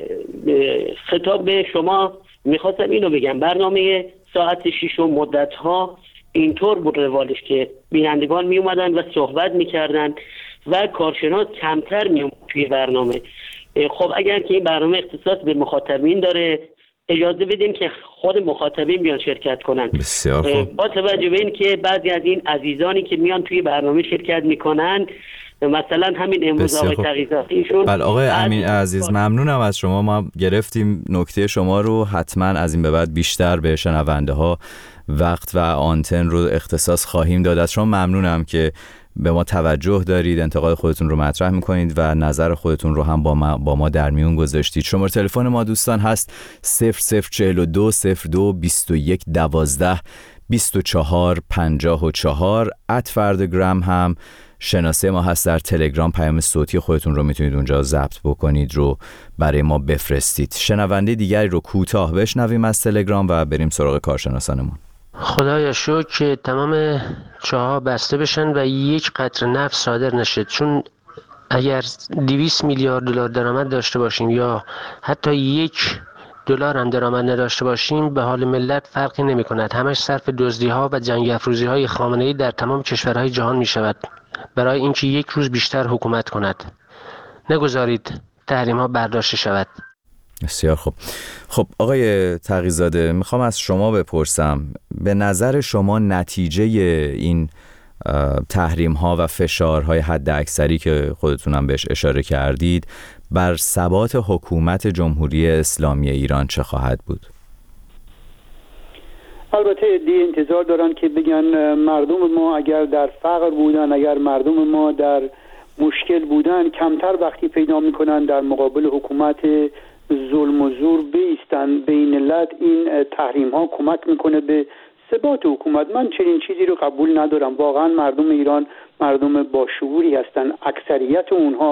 خطاب به شما میخواستم اینو بگم، برنامه ساعت شش و مدت ها اینطور بود روالش که بینندگان می اومدن و صحبت میکردن و کارشناس کمتر می اومد توی برنامه. خب اگر که این برنامه اختصاص به مخاطبین داره، اجازه بدیم که خود مخاطبین بیان شرکت کنن. بسیار خوب. با توجه به این که بعضی از این عزیزانی که میان توی برنامه شرکت میکنن، مثلا همین امروز آقای تقی‌زاده ایشون. بله آقای امین عزیز، ممنونم از شما. ما گرفتیم نکته شما رو، حتما از این به بعد بیشتر به شنونده ها وقت و آنتن رو اختصاص خواهیم داد. از شما ممنونم که به ما توجه دارید، انتقاد خودتون رو مطرح میکنید و نظر خودتون رو هم با ما, با ما در میون گذاشتید. شماره تلفن ما دوستان هست صفر صفر چهل و دو صفر دو بیست و یک دوازده بیست و چهار پنجاه و چهار. ات فردگرام هم شناسه ما هست، در تلگرام پیام صوتی خودتون رو میتونید اونجا ضبط بکنید رو برای ما بفرستید. شنونده دیگری رو کوتاه بشنویم از تلگرام و بریم سراغ کارشناسانمون. خدایا شکر که تمام چاها بسته بشن و یک قطره نفت صادر نشه، چون اگر دویست میلیارد دلار درآمد داشته باشیم یا حتی یک دلار هم درآمد نداشته باشیم، به حال ملت فرقی نمی کند. همش صرف دزدی ها و جنگ افروزی های خامنه‌ای در تمام کشورهای جهان می شود برای اینکه یک روز بیشتر حکومت کند. نگذارید تحریم ها برداشته شود. بسیار خوب. خب آقای تقی‌زاده، میخوام از شما بپرسم، به نظر شما نتیجه این تحریم ها و فشارهای حد اکثری که خودتونم بهش اشاره کردید بر ثبات حکومت جمهوری اسلامی ایران چه خواهد بود؟ البته دی انتظار دارن که بگن مردم ما اگر در فقر بودن، اگر مردم ما در مشکل بودن، کمتر وقتی پیدا میکنن در مقابل حکومت ظلم و زور بیستن بین ملت، این تحریم ها کمک میکنه به ثبات حکومت. من چنین چیزی رو قبول ندارم. واقعا مردم ایران مردم باشعوری هستن، اکثریت اونها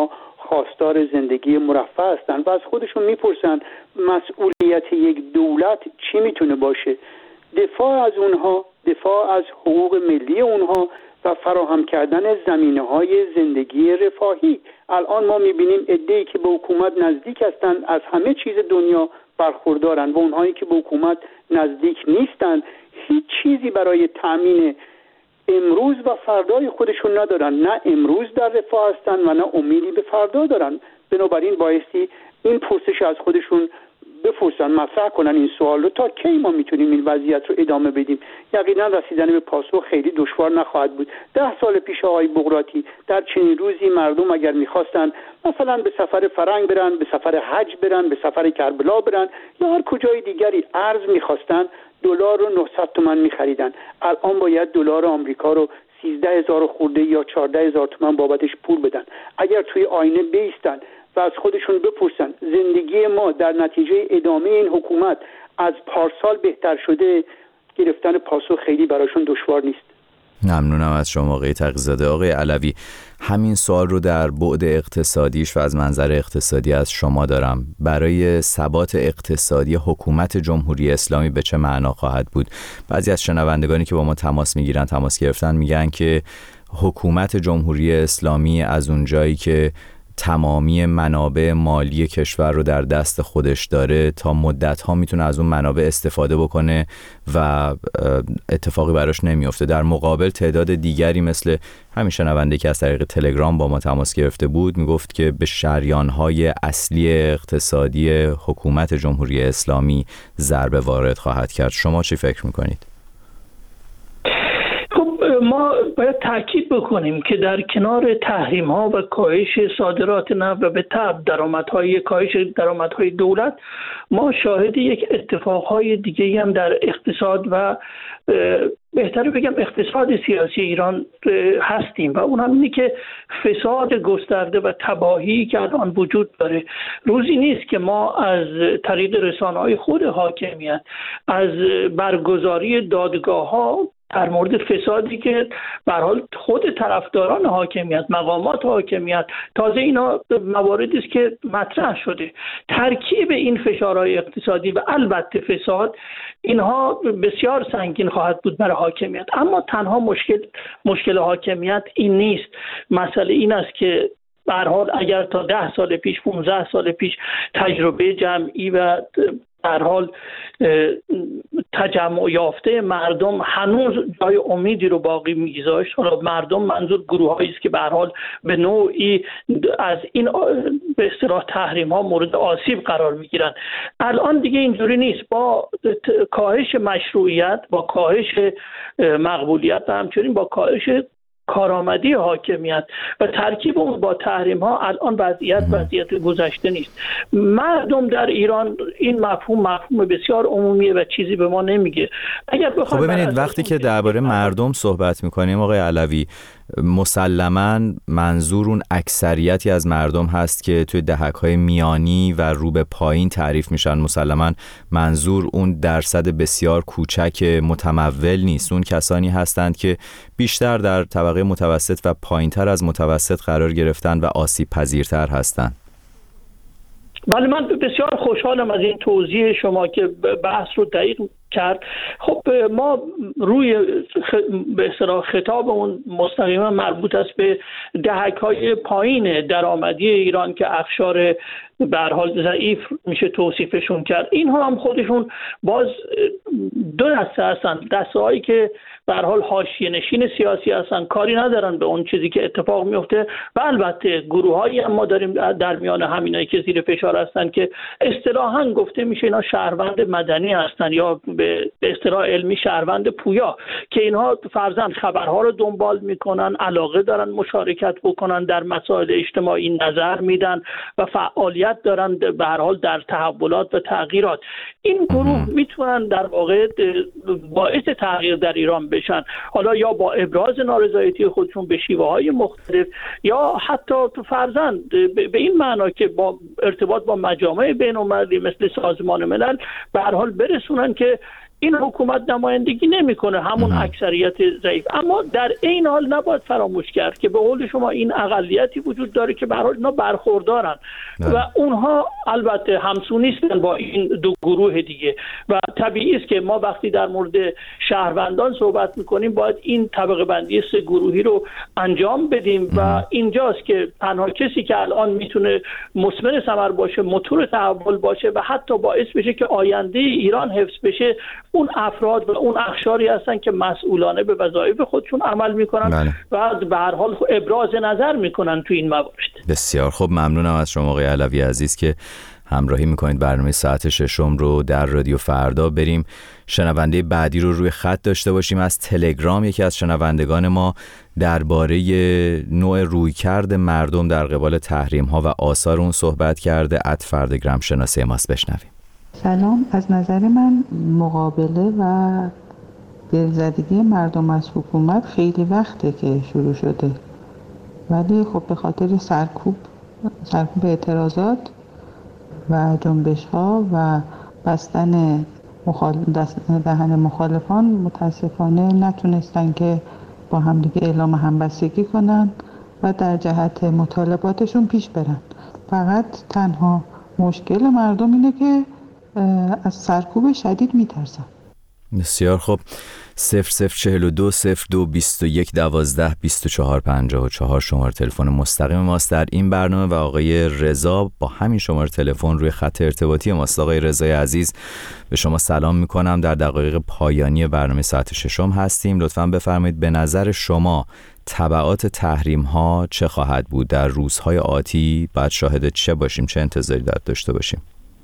خواستار زندگی مرفه هستن و از خودشون میپرسن مسئولیت یک دولت چی میتونه باشه؟ دفاع از اونها، دفاع از حقوق ملی اونها و فراهم کردن زمینه‌های زندگی رفاهی. الان ما می‌بینیم عده‌ای که به حکومت نزدیک هستند از همه چیز دنیا برخوردارن و اونهایی که به حکومت نزدیک نیستن هیچ چیزی برای تأمین امروز و فردای خودشون ندارن. نه امروز در رفاه هستن و نه امیدی به فردا دارن. بنابراین بایستی این پرسش از خودشون بپرسن، مطرح کنن این سوال رو، تا کی ما میتونیم این وضعیت رو ادامه بدیم؟ یقینا رسیدن به پاسخ خیلی دشوار نخواهد بود. ده سال پیش آقای بغراتی در چنین روزی مردم اگر میخواستن مثلا به سفر فرنگ برن، به سفر حج برن، به سفر کربلا برن یا هر کجای دیگری ارز میخواستن، دلار رو نهصد تومان میخریدن. الان باید دلار آمریکا رو سیزده هزار خورده یا چهارده هزار تومان بابتش پول بدن. اگر توی آینه بیستن و از خودشون بپرسن زندگی ما در نتیجه ادامه این حکومت از پارسال بهتر شده، گرفتن پاسخ خیلی براشون دشوار نیست. ممنونم از شما آقای تقی‌زاده. آقای علوی، همین سوال رو در بعد اقتصادیش و از منظر اقتصادی از شما دارم. برای ثبات اقتصادی حکومت جمهوری اسلامی به چه معنا خواهد بود؟ بعضی از شنوندگانی که با ما تماس میگیرن، تماس گرفتن، میگن که حکومت جمهوری اسلامی از اون جایی که تمامی منابع مالی کشور رو در دست خودش داره تا مدت‌ها میتونه از اون منابع استفاده بکنه و اتفاقی براش نمیفته. در مقابل تعداد دیگری مثل همین شنونده که از طریق تلگرام با ما تماس گرفته بود میگفت که به شریان‌های اصلی اقتصادی حکومت جمهوری اسلامی ضربه وارد خواهد کرد. شما چی فکر میکنید؟ ما باید تاکید بکنیم که در کنار تحریم ها و کاهش صادرات نفت و به تبع درآمدهای کاهش درآمدهای دولت، ما شاهد یک اتفاقهای دیگه هم در اقتصاد و بهتره بگم اقتصاد سیاسی ایران هستیم و اون هم اینه که فساد گسترده و تباهی که الان وجود داره. روزی نیست که ما از طریق رسانه‌های خود حاکمیت، از برگزاری دادگاه ها در مورد فسادی که به هر حال خود طرفداران حاکمیت، مقامات حاکمیت، تازه اینا مواردی است که مطرح شده، ترکیب این فشارهای اقتصادی و البته فساد، اینها بسیار سنگین خواهد بود برای حاکمیت. اما تنها مشکل مشکل حاکمیت این نیست. مسئله این است که به هر حال اگر تا ده سال پیش، پانزده سال پیش تجربه جمعی و در حال تجمع یافته مردم هنوز جای امیدی رو باقی می‌گذاشت، حالا مردم منظور گروه‌هایی است که به هر حال به نوعی از این به اصطلاح تحریم‌ها مورد آسیب قرار می‌گیرن، الان دیگه اینجوری نیست. با کاهش مشروعیت، با کاهش مقبولیت و همچنین با کاهش کارآمدی حاکمیت و ترکیب اون با تحریم ها، الان وضعیت وضعیت گذشته نیست. مردم در ایران این مفهوم مفهوم بسیار عمومیه و چیزی به ما نمیگه. اگر خب ببینید وقتی که درباره مردم صحبت میکنیم آقای علوی، مسلماً منظور اون اکثریتی از مردم هست که توی دهک‌های میانی و رو به پایین تعریف میشن. مسلماً منظور اون درصد بسیار کوچک متمول نیست. اون کسانی هستند که بیشتر در طبقه متوسط و پایینتر از متوسط قرار گرفتن و آسیب پذیرتر هستند. بله، من بسیار خوشحالم از این توضیح شما که بحث رو دقیق کرد. خب ما روی خ... به اصطلاح خطاب اون مستقیما مربوط است به دهک‌های پایین درآمدی ایران که اقشار به هر حال ضعیف میشه توصیفشون کرد. اینها هم خودشون باز دو دسته هستن، دسته‌هایی که به هر حال حاشیه‌نشین سیاسی هستن، کاری ندارن به اون چیزی که اتفاق میفته، و البته گروه‌هایی هم ما داریم در میان همینایی که زیر فشار هستن که اصطلاحاً گفته میشه اینا شهروند مدنی هستن یا به اصطلاح علمی شهروند پویا، که اینها فرضاً خبرها رو دنبال میکنن، علاقه دارن مشارکت بکنن در مسائل اجتماعی، نظر میدن و فعالیت دارن به هر حال در تحولات و تغییرات. این گروه میتونن در واقع باعث تغییر در ایران بشن، حالا یا با ابراز نارضایتی خودشون به شیوه‌های مختلف، یا حتی فرضاً به این معنا که با ارتباط با مجامع بین‌المللی مثل سازمان ملل به هر حال برسونن که این حکومت نمایندگی نمیکنه، همون مم. اکثریت ضعیف. اما در این حال نباید فراموش کرد که به قول شما این اقلیتی وجود داره که به هر حال اینا برخوردارن و اونها البته همسو نیستن با این دو گروه دیگه و طبیعی است که ما وقتی در مورد شهروندان صحبت میکنیم باید این طبقه بندی سه گروهی رو انجام بدیم و اینجاست که تنها کسی که الان میتونه مثمر ثمر باشه، موتور تحول باشه و حتی باعث بشه که آینده ایران حفظ بشه، اون افراد و اون اقشاری هستن که مسئولانه به وظایف خودشون عمل میکنن بله. و به هر حال ابراز نظر میکنن تو این موارد. بسیار خوب، ممنونم از شما آقای علوی عزیز که همراهی میکنید. برنامه ساعت ششم رو در رادیو فردا. بریم شنونده بعدی رو روی خط داشته باشیم از تلگرام. یکی از شنوندگان ما درباره نوع رویکرد مردم در قبال تحریم ها و آثار اون صحبت کرده. ات فردگرام شناسی ماست، بشنویم. سلام. از نظر من مقابله و دلزدگی مردم از حکومت خیلی وقته که شروع شده، ولی خب به خاطر سرکوب سرکوب اعتراضات و جنبش ها و بستن مخال... دهن مخالفان متاسفانه نتونستن که با همدیگه اعلام همبستگی کنن و در جهت مطالباتشون پیش برن. فقط تنها مشکل مردم اینه که از سرکوب شدید میترسن. بسیار خوب. صفر صفر چهل و دو صفر دو بیست و یک دوازده بیست و چهار پنجاه و چهار شماره تلفن مستقیم ماست در این برنامه و آقای رضا با همین شماره تلفن روی خط ارتباطی ماست. آقای رضای عزیز، به شما سلام میکنم. در دقایق پایانی برنامه ساعت ششم هستیم. لطفاً بفرمایید به نظر شما تبعات تحریم ها چه خواهد بود؟ در روزهای آتی باید شاهد چه باشیم؟ چه انتظاری داشته باشیم؟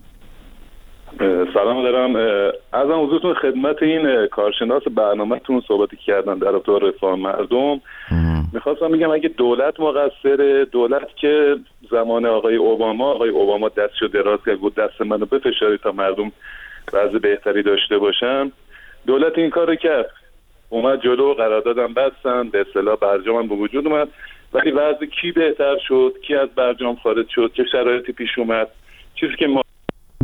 سلام دارم. ازم حضورتون خدمت این کارشناس برنامه‌تون صحبتی کردن در رابطه با رفاه مردم. میخواستم بگم اگه دولت مقصره، دولت که زمان آقای اوباما آقای اوباما دستشو دراز کرد گفت دست منو بفشارید تا مردم وضع بهتری داشته باشن، دولت این کارو کرد، اومد جلو، قراردادم بستن، به اصطلاح برجام به وجود اومد، ولی وضع کی بهتر شد، کی از برجام خارج شد، چه شرایطی پیش اومد؟ چیزی که ما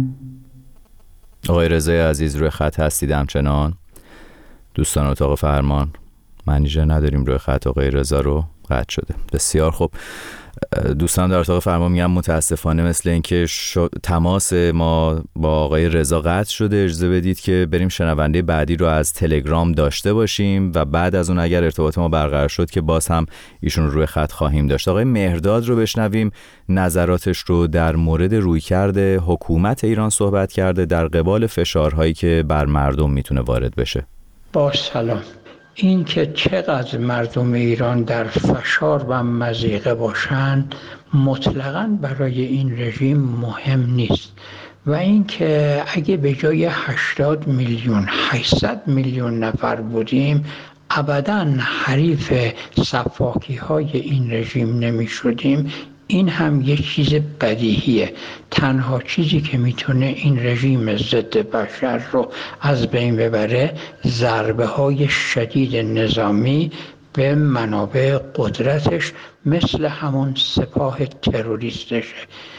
آقای رضای عزیز روی خط هستید همچنان؟ دوستان اتاق فرمان، منیجر نداریم روی خط. آقای رضا رو قطع شده. بسیار خوب. دوستان در اتاق فرمان میگم متاسفانه مثل اینکه شو... تماس ما با آقای رضا قطع شده. اجازه بدید که بریم شنونده بعدی رو از تلگرام داشته باشیم و بعد از اون اگر ارتباط ما برقرار شد که باز هم ایشون رو روی خط خواهیم داشت. آقای مهرداد رو بشنویم، نظراتش رو در مورد رویکرد حکومت ایران صحبت کرده در قبال فشارهایی که بر مردم میتونه وارد بشه. با سلام. این که چقدر مردم ایران در فشار و مضیقه باشند مطلقاً برای این رژیم مهم نیست و این که اگه به جای هشتاد میلیون هشتصد میلیون نفر بودیم ابداً حریف سفاکی های این رژیم نمی شدیم، این هم یک چیز بدیهیه. تنها چیزی که میتونه این رژیم ضد بشر رو از بین ببره ضربه های شدید نظامی به منابع قدرتش مثل همون سپاه تروریستشه.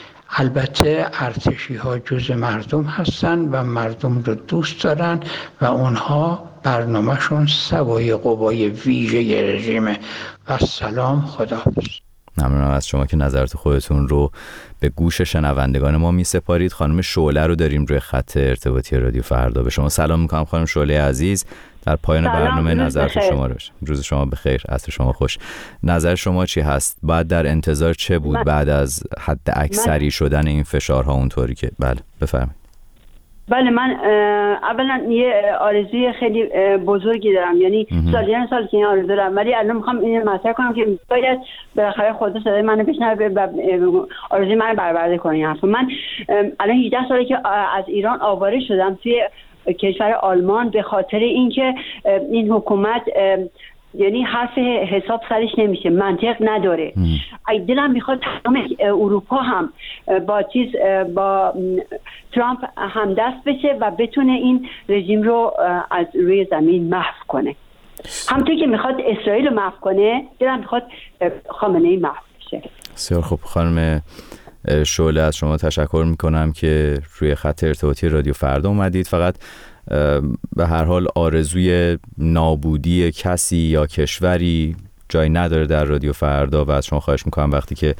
البته ارتشی ها جز مردم هستن و مردم رو دوست دارن و اونها برنامهشون سوای قوای ویژه رژیمه. و سلام، خداحافظ. ممنونم از شما که نظرات خودتون رو به گوش شنوندگان ما می سپارید. خانم شعله رو داریم روی خط ارتباطی رادیو فردا. به شما سلام میکنم خانم شعله عزیز. در پایان برنامه نظرات شما رو بشم. روز شما بخیر، عصر شما خوش. نظر شما چی هست؟ بعد در انتظار چه بود من... بعد از حد اکثری من... شدن این فشارها اونطوری که بله بفرمایید. بله، من اولا یه آرزوی خیلی بزرگی دارم، یعنی سالیان سال که این آرزو دارم، ولی الان میخوام این مطرح کنم که باید بالاخره خدا صدای منو بشنوه و آرزوی منو برآورده کنه. من الان هجده ساله که از ایران آواره شدم توی کشور آلمان به خاطر اینکه این حکومت یعنی حرف حساب سرش نمیشه، منطق نداره. ای دلم میخواد تمام اروپا هم با چیز با ترامپ همدست بشه و بتونه این رژیم رو از روی زمین محو کنه. همونطور که میخواد اسرائیل رو محو کنه، دلم میخواد خامنه‌ای محو بشه. بسیار خوب خانم شعله، از شما تشکر میکنم که روی خط ارتباطی رادیو فردا اومدید. فقط به هر حال آرزوی نابودی کسی یا کشوری جای نداره در رادیو فردا و از شما خواهش میکنم وقتی که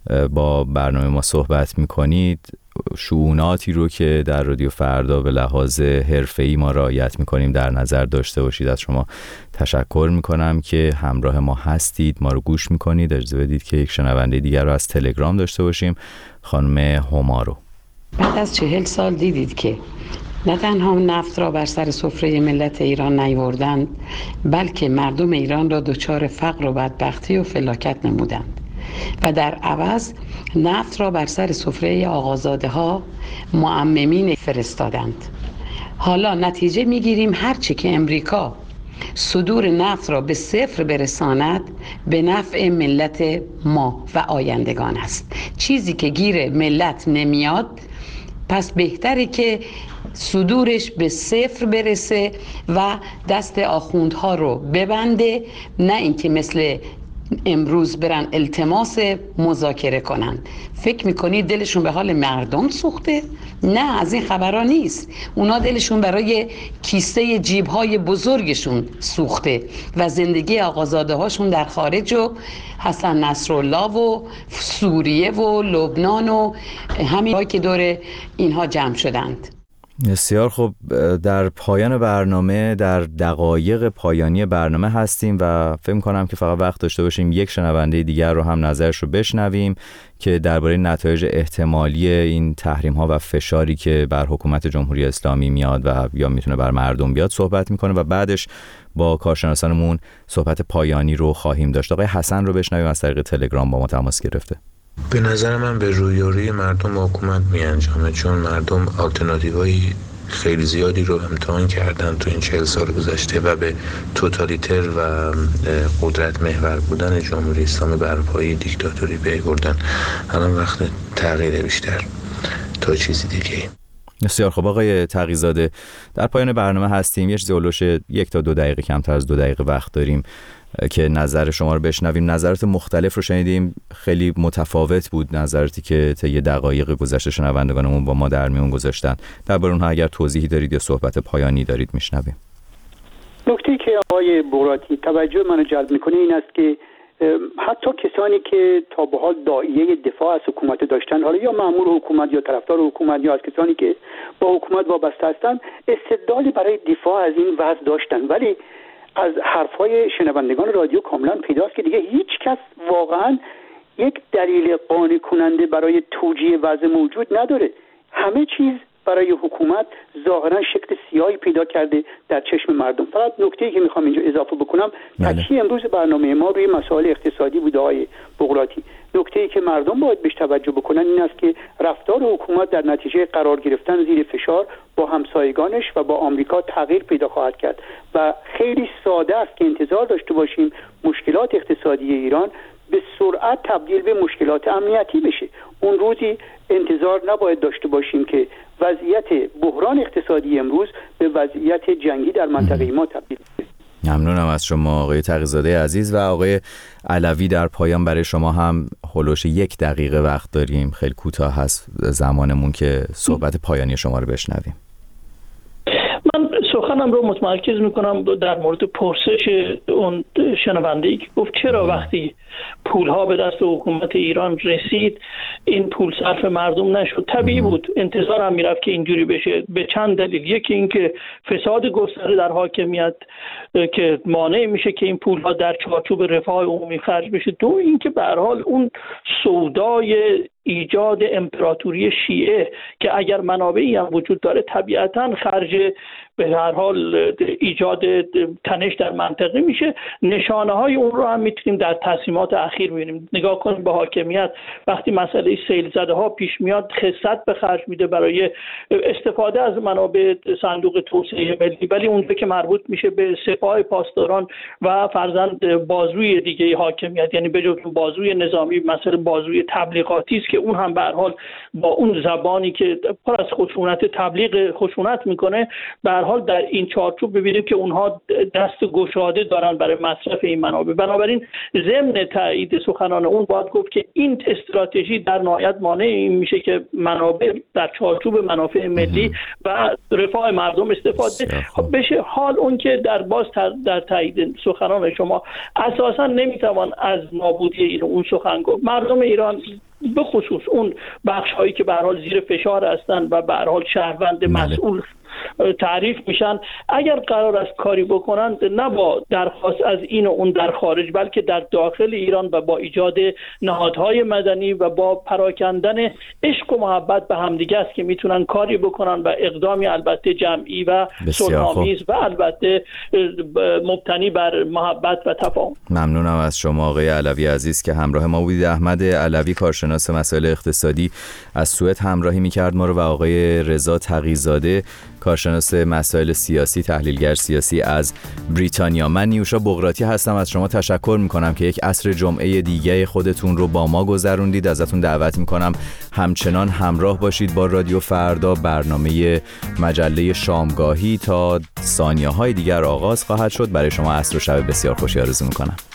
با برنامه ما صحبت میکنید شؤوناتی رو که در رادیو فردا به لحاظ حرفه‌ای ما رعایت میکنیم در نظر داشته باشید. از شما تشکر میکنم که همراه ما هستید، ما رو گوش میکنید. اجازه بدید که یک شنونده دیگر رو از تلگرام داشته باشیم، خانم هما رو. بعد از چهل سال دیدید که نه تنها نفت را بر سر سفره ملت ایران نیاوردند، بلکه مردم ایران را دچار فقر و بدبختی و فلاکت نمودند و در عوض نفت را بر سر سفره آقازاده ها معممین فرستادند. حالا نتیجه میگیریم هرچی که امریکا صدور نفت را به صفر برساند به نفع ملت ما و آیندگان است. چیزی که گیر ملت نمیاد پس بهتره که صدورش به صفر برسه و دست آخوندها رو ببنده، نه اینکه مثل امروز برن التماس مذاکره کنن. فکر میکنی دلشون به حال مردم سوخته؟ نه، از این خبرها نیست. اونا دلشون برای کیسه جیبهای بزرگشون سوخته و زندگی آقازاده هاشون در خارج و حسن نصرالله و سوریه و لبنان و همین هایی که دور اینها جمع شدند. بسیار خب، در پایان برنامه، در دقایق پایانی برنامه هستیم و فکر کنم که فقط وقت داشته باشیم یک شنونده دیگر رو هم نظرش رو بشنویم که درباره نتایج احتمالی این تحریم ها و فشاری که بر حکومت جمهوری اسلامی میاد و یا میتونه بر مردم بیاد صحبت میکنه و بعدش با کارشناسانمون صحبت پایانی رو خواهیم داشت. آقای حسن رو بشنویم، از طریق تلگرام با ما تماس گرفته. به نظر من به رویارویی مردم با حکومت می انجامه، چون مردم آلترناتیوهای خیلی زیادی رو امتحان کردن تو این چهل سال گذشته و به توتالیتر و قدرت محور بودن جمهوری اسلامی بر پایه دیکتاتوری پی بردن. الان وقت تغییر بیشتر تا چیزی دیگه. بسیار خب آقای تقی‌زاده، در پایان برنامه هستیم. یه چیزی هولوش یک تا دو دقیقه، کمتر از دو دقیقه وقت داریم که نظر شما رو بشنویم. نظرات مختلف رو شنیدیم، خیلی متفاوت بود نظراتی که طی دقایق گذشته شنوندگانمون با ما در میون گذاشتن. درباره اونها اگر توضیحی دارید یا صحبت پایانی دارید میشنویم. نکته‌ای که آقای بغراتی توجه منو جلب میکنه این است که حتی کسانی که تا به حال داعیه دفاع از حکومت داشتن، حالا یا مأمور حکومت یا طرفدار حکومت یا از کسانی که با حکومت وابسته هستند، استدلالی برای دفاع از این وضع داشتن، ولی از حرفهای شنوندگان رادیو کاملا پیداست که دیگه هیچ کس واقعا یک دلیل قانع کننده برای توجیه وضع موجود نداره. همه چیز برای حکومت ظاهرا شکل سیاهی پیدا کرده در چشم مردم. فقط نکته‌ای که میخوام اینجا اضافه بکنم، تکیه امروز برنامه ما روی مسائل اقتصادی بود آقای بغراتی. نکته‌ای که مردم باید بهش توجه بکنن این است که رفتار حکومت در نتیجه قرار گرفتن زیر فشار با همسایگانش و با آمریکا تغییر پیدا خواهد کرد و خیلی ساده است که انتظار داشته باشیم مشکلات اقتصادی ایران به سرعت تبدیل به مشکلات امنیتی بشه. اون روزی انتظار نباید داشته باشیم که وضعیت بحران اقتصادی امروز به وضعیت جنگی در منطقه ما تبدیل بشه. ممنونم از شما آقای تقی‌زاده عزیز. و آقای علوی، در پایان برای شما هم هولوش یک دقیقه وقت داریم، خیلی کوتاه هست زمانمون که صحبت پایانی شما رو بشنویم. من سخنم رو متمرکز میکنم در مورد پرسش اون شنونده‌ای که گفت چرا وقتی پولها به دست حکومت ایران رسید این پول صرف مردم نشد. طبیعی بود، انتظار هم میرفت که اینجوری بشه به چند دلیل. یکی این که فساد گسترده در حاکمیت که مانع میشه که این پولها در چارچوب رفاه عمومی خرج بشه. دو این که به هر حال اون سودای ایجاد امپراتوری شیعه که اگر منابعی هم وجود داره طبیعتاً خرج به هر حال ایجاد تنش در منطقه میشه. نشانه های اون رو هم میتونیم در تصمیمات اخیر ببینیم. نگاه کنیم به حاکمیت، وقتی مسئله سیل زده ها پیش میاد خست به خرج میده برای استفاده از منابع صندوق توسعه ملی، ولی اونجا که مربوط میشه به سپاه پاسداران و فرزند بازوی دیگه حاکمیت، یعنی به جز بازوی نظامی مسئله بازوی تبلیغاتی است که اون هم به هر حال با اون زبانی که پر از خشونت تبلیغ خشونت میکنه به هر حال در این چارچوب ببینیم که اونها دست گشاده دارن برای مصرف این منابع. بنابراین ضمن تایید سخنان اون باید گفت که این استراتژی در نهایت مانع این میشه که منابع در چارچوب منافع ملی و رفاه مردم استفاده بشه. حال اون که در باز در تایید سخنان شما اساسا نمیتوان از نابودی این اون سخن گفت. مردم ایران به خصوص اون بخش هایی که به هر حال زیر فشار هستند و به هر حال شهروند مسئول تعریف میشن، اگر قرار است کاری بکنند نه با درخواست از این و اون در خارج بلکه در داخل ایران و با ایجاد نهادهای مدنی و با پراکندن عشق و محبت به همدیگه است که میتونن کاری بکنن و اقدامی البته جمعی و صلح‌آمیز و البته مبتنی بر محبت و تفاهم. ممنونم از شما آقای علوی عزیز که همراه ما بودید. احمد علوی کارشناس مسائل اقتصادی از سوئد همراهی می‌کرد ما رو و آقای رضا تقی‌زاده کارشناس مسائل سیاسی، تحلیلگر سیاسی از بریتانیا. من نیوشا بغراتی هستم، از شما تشکر میکنم که یک عصر جمعه دیگه خودتون رو با ما گذروندید. ازتون دعوت میکنم همچنان همراه باشید با رادیو فردا. برنامه مجله شامگاهی تا ثانیه‌های دیگر آغاز خواهد شد. برای شما عصر و شب بسیار خوشی آرزو میکنم.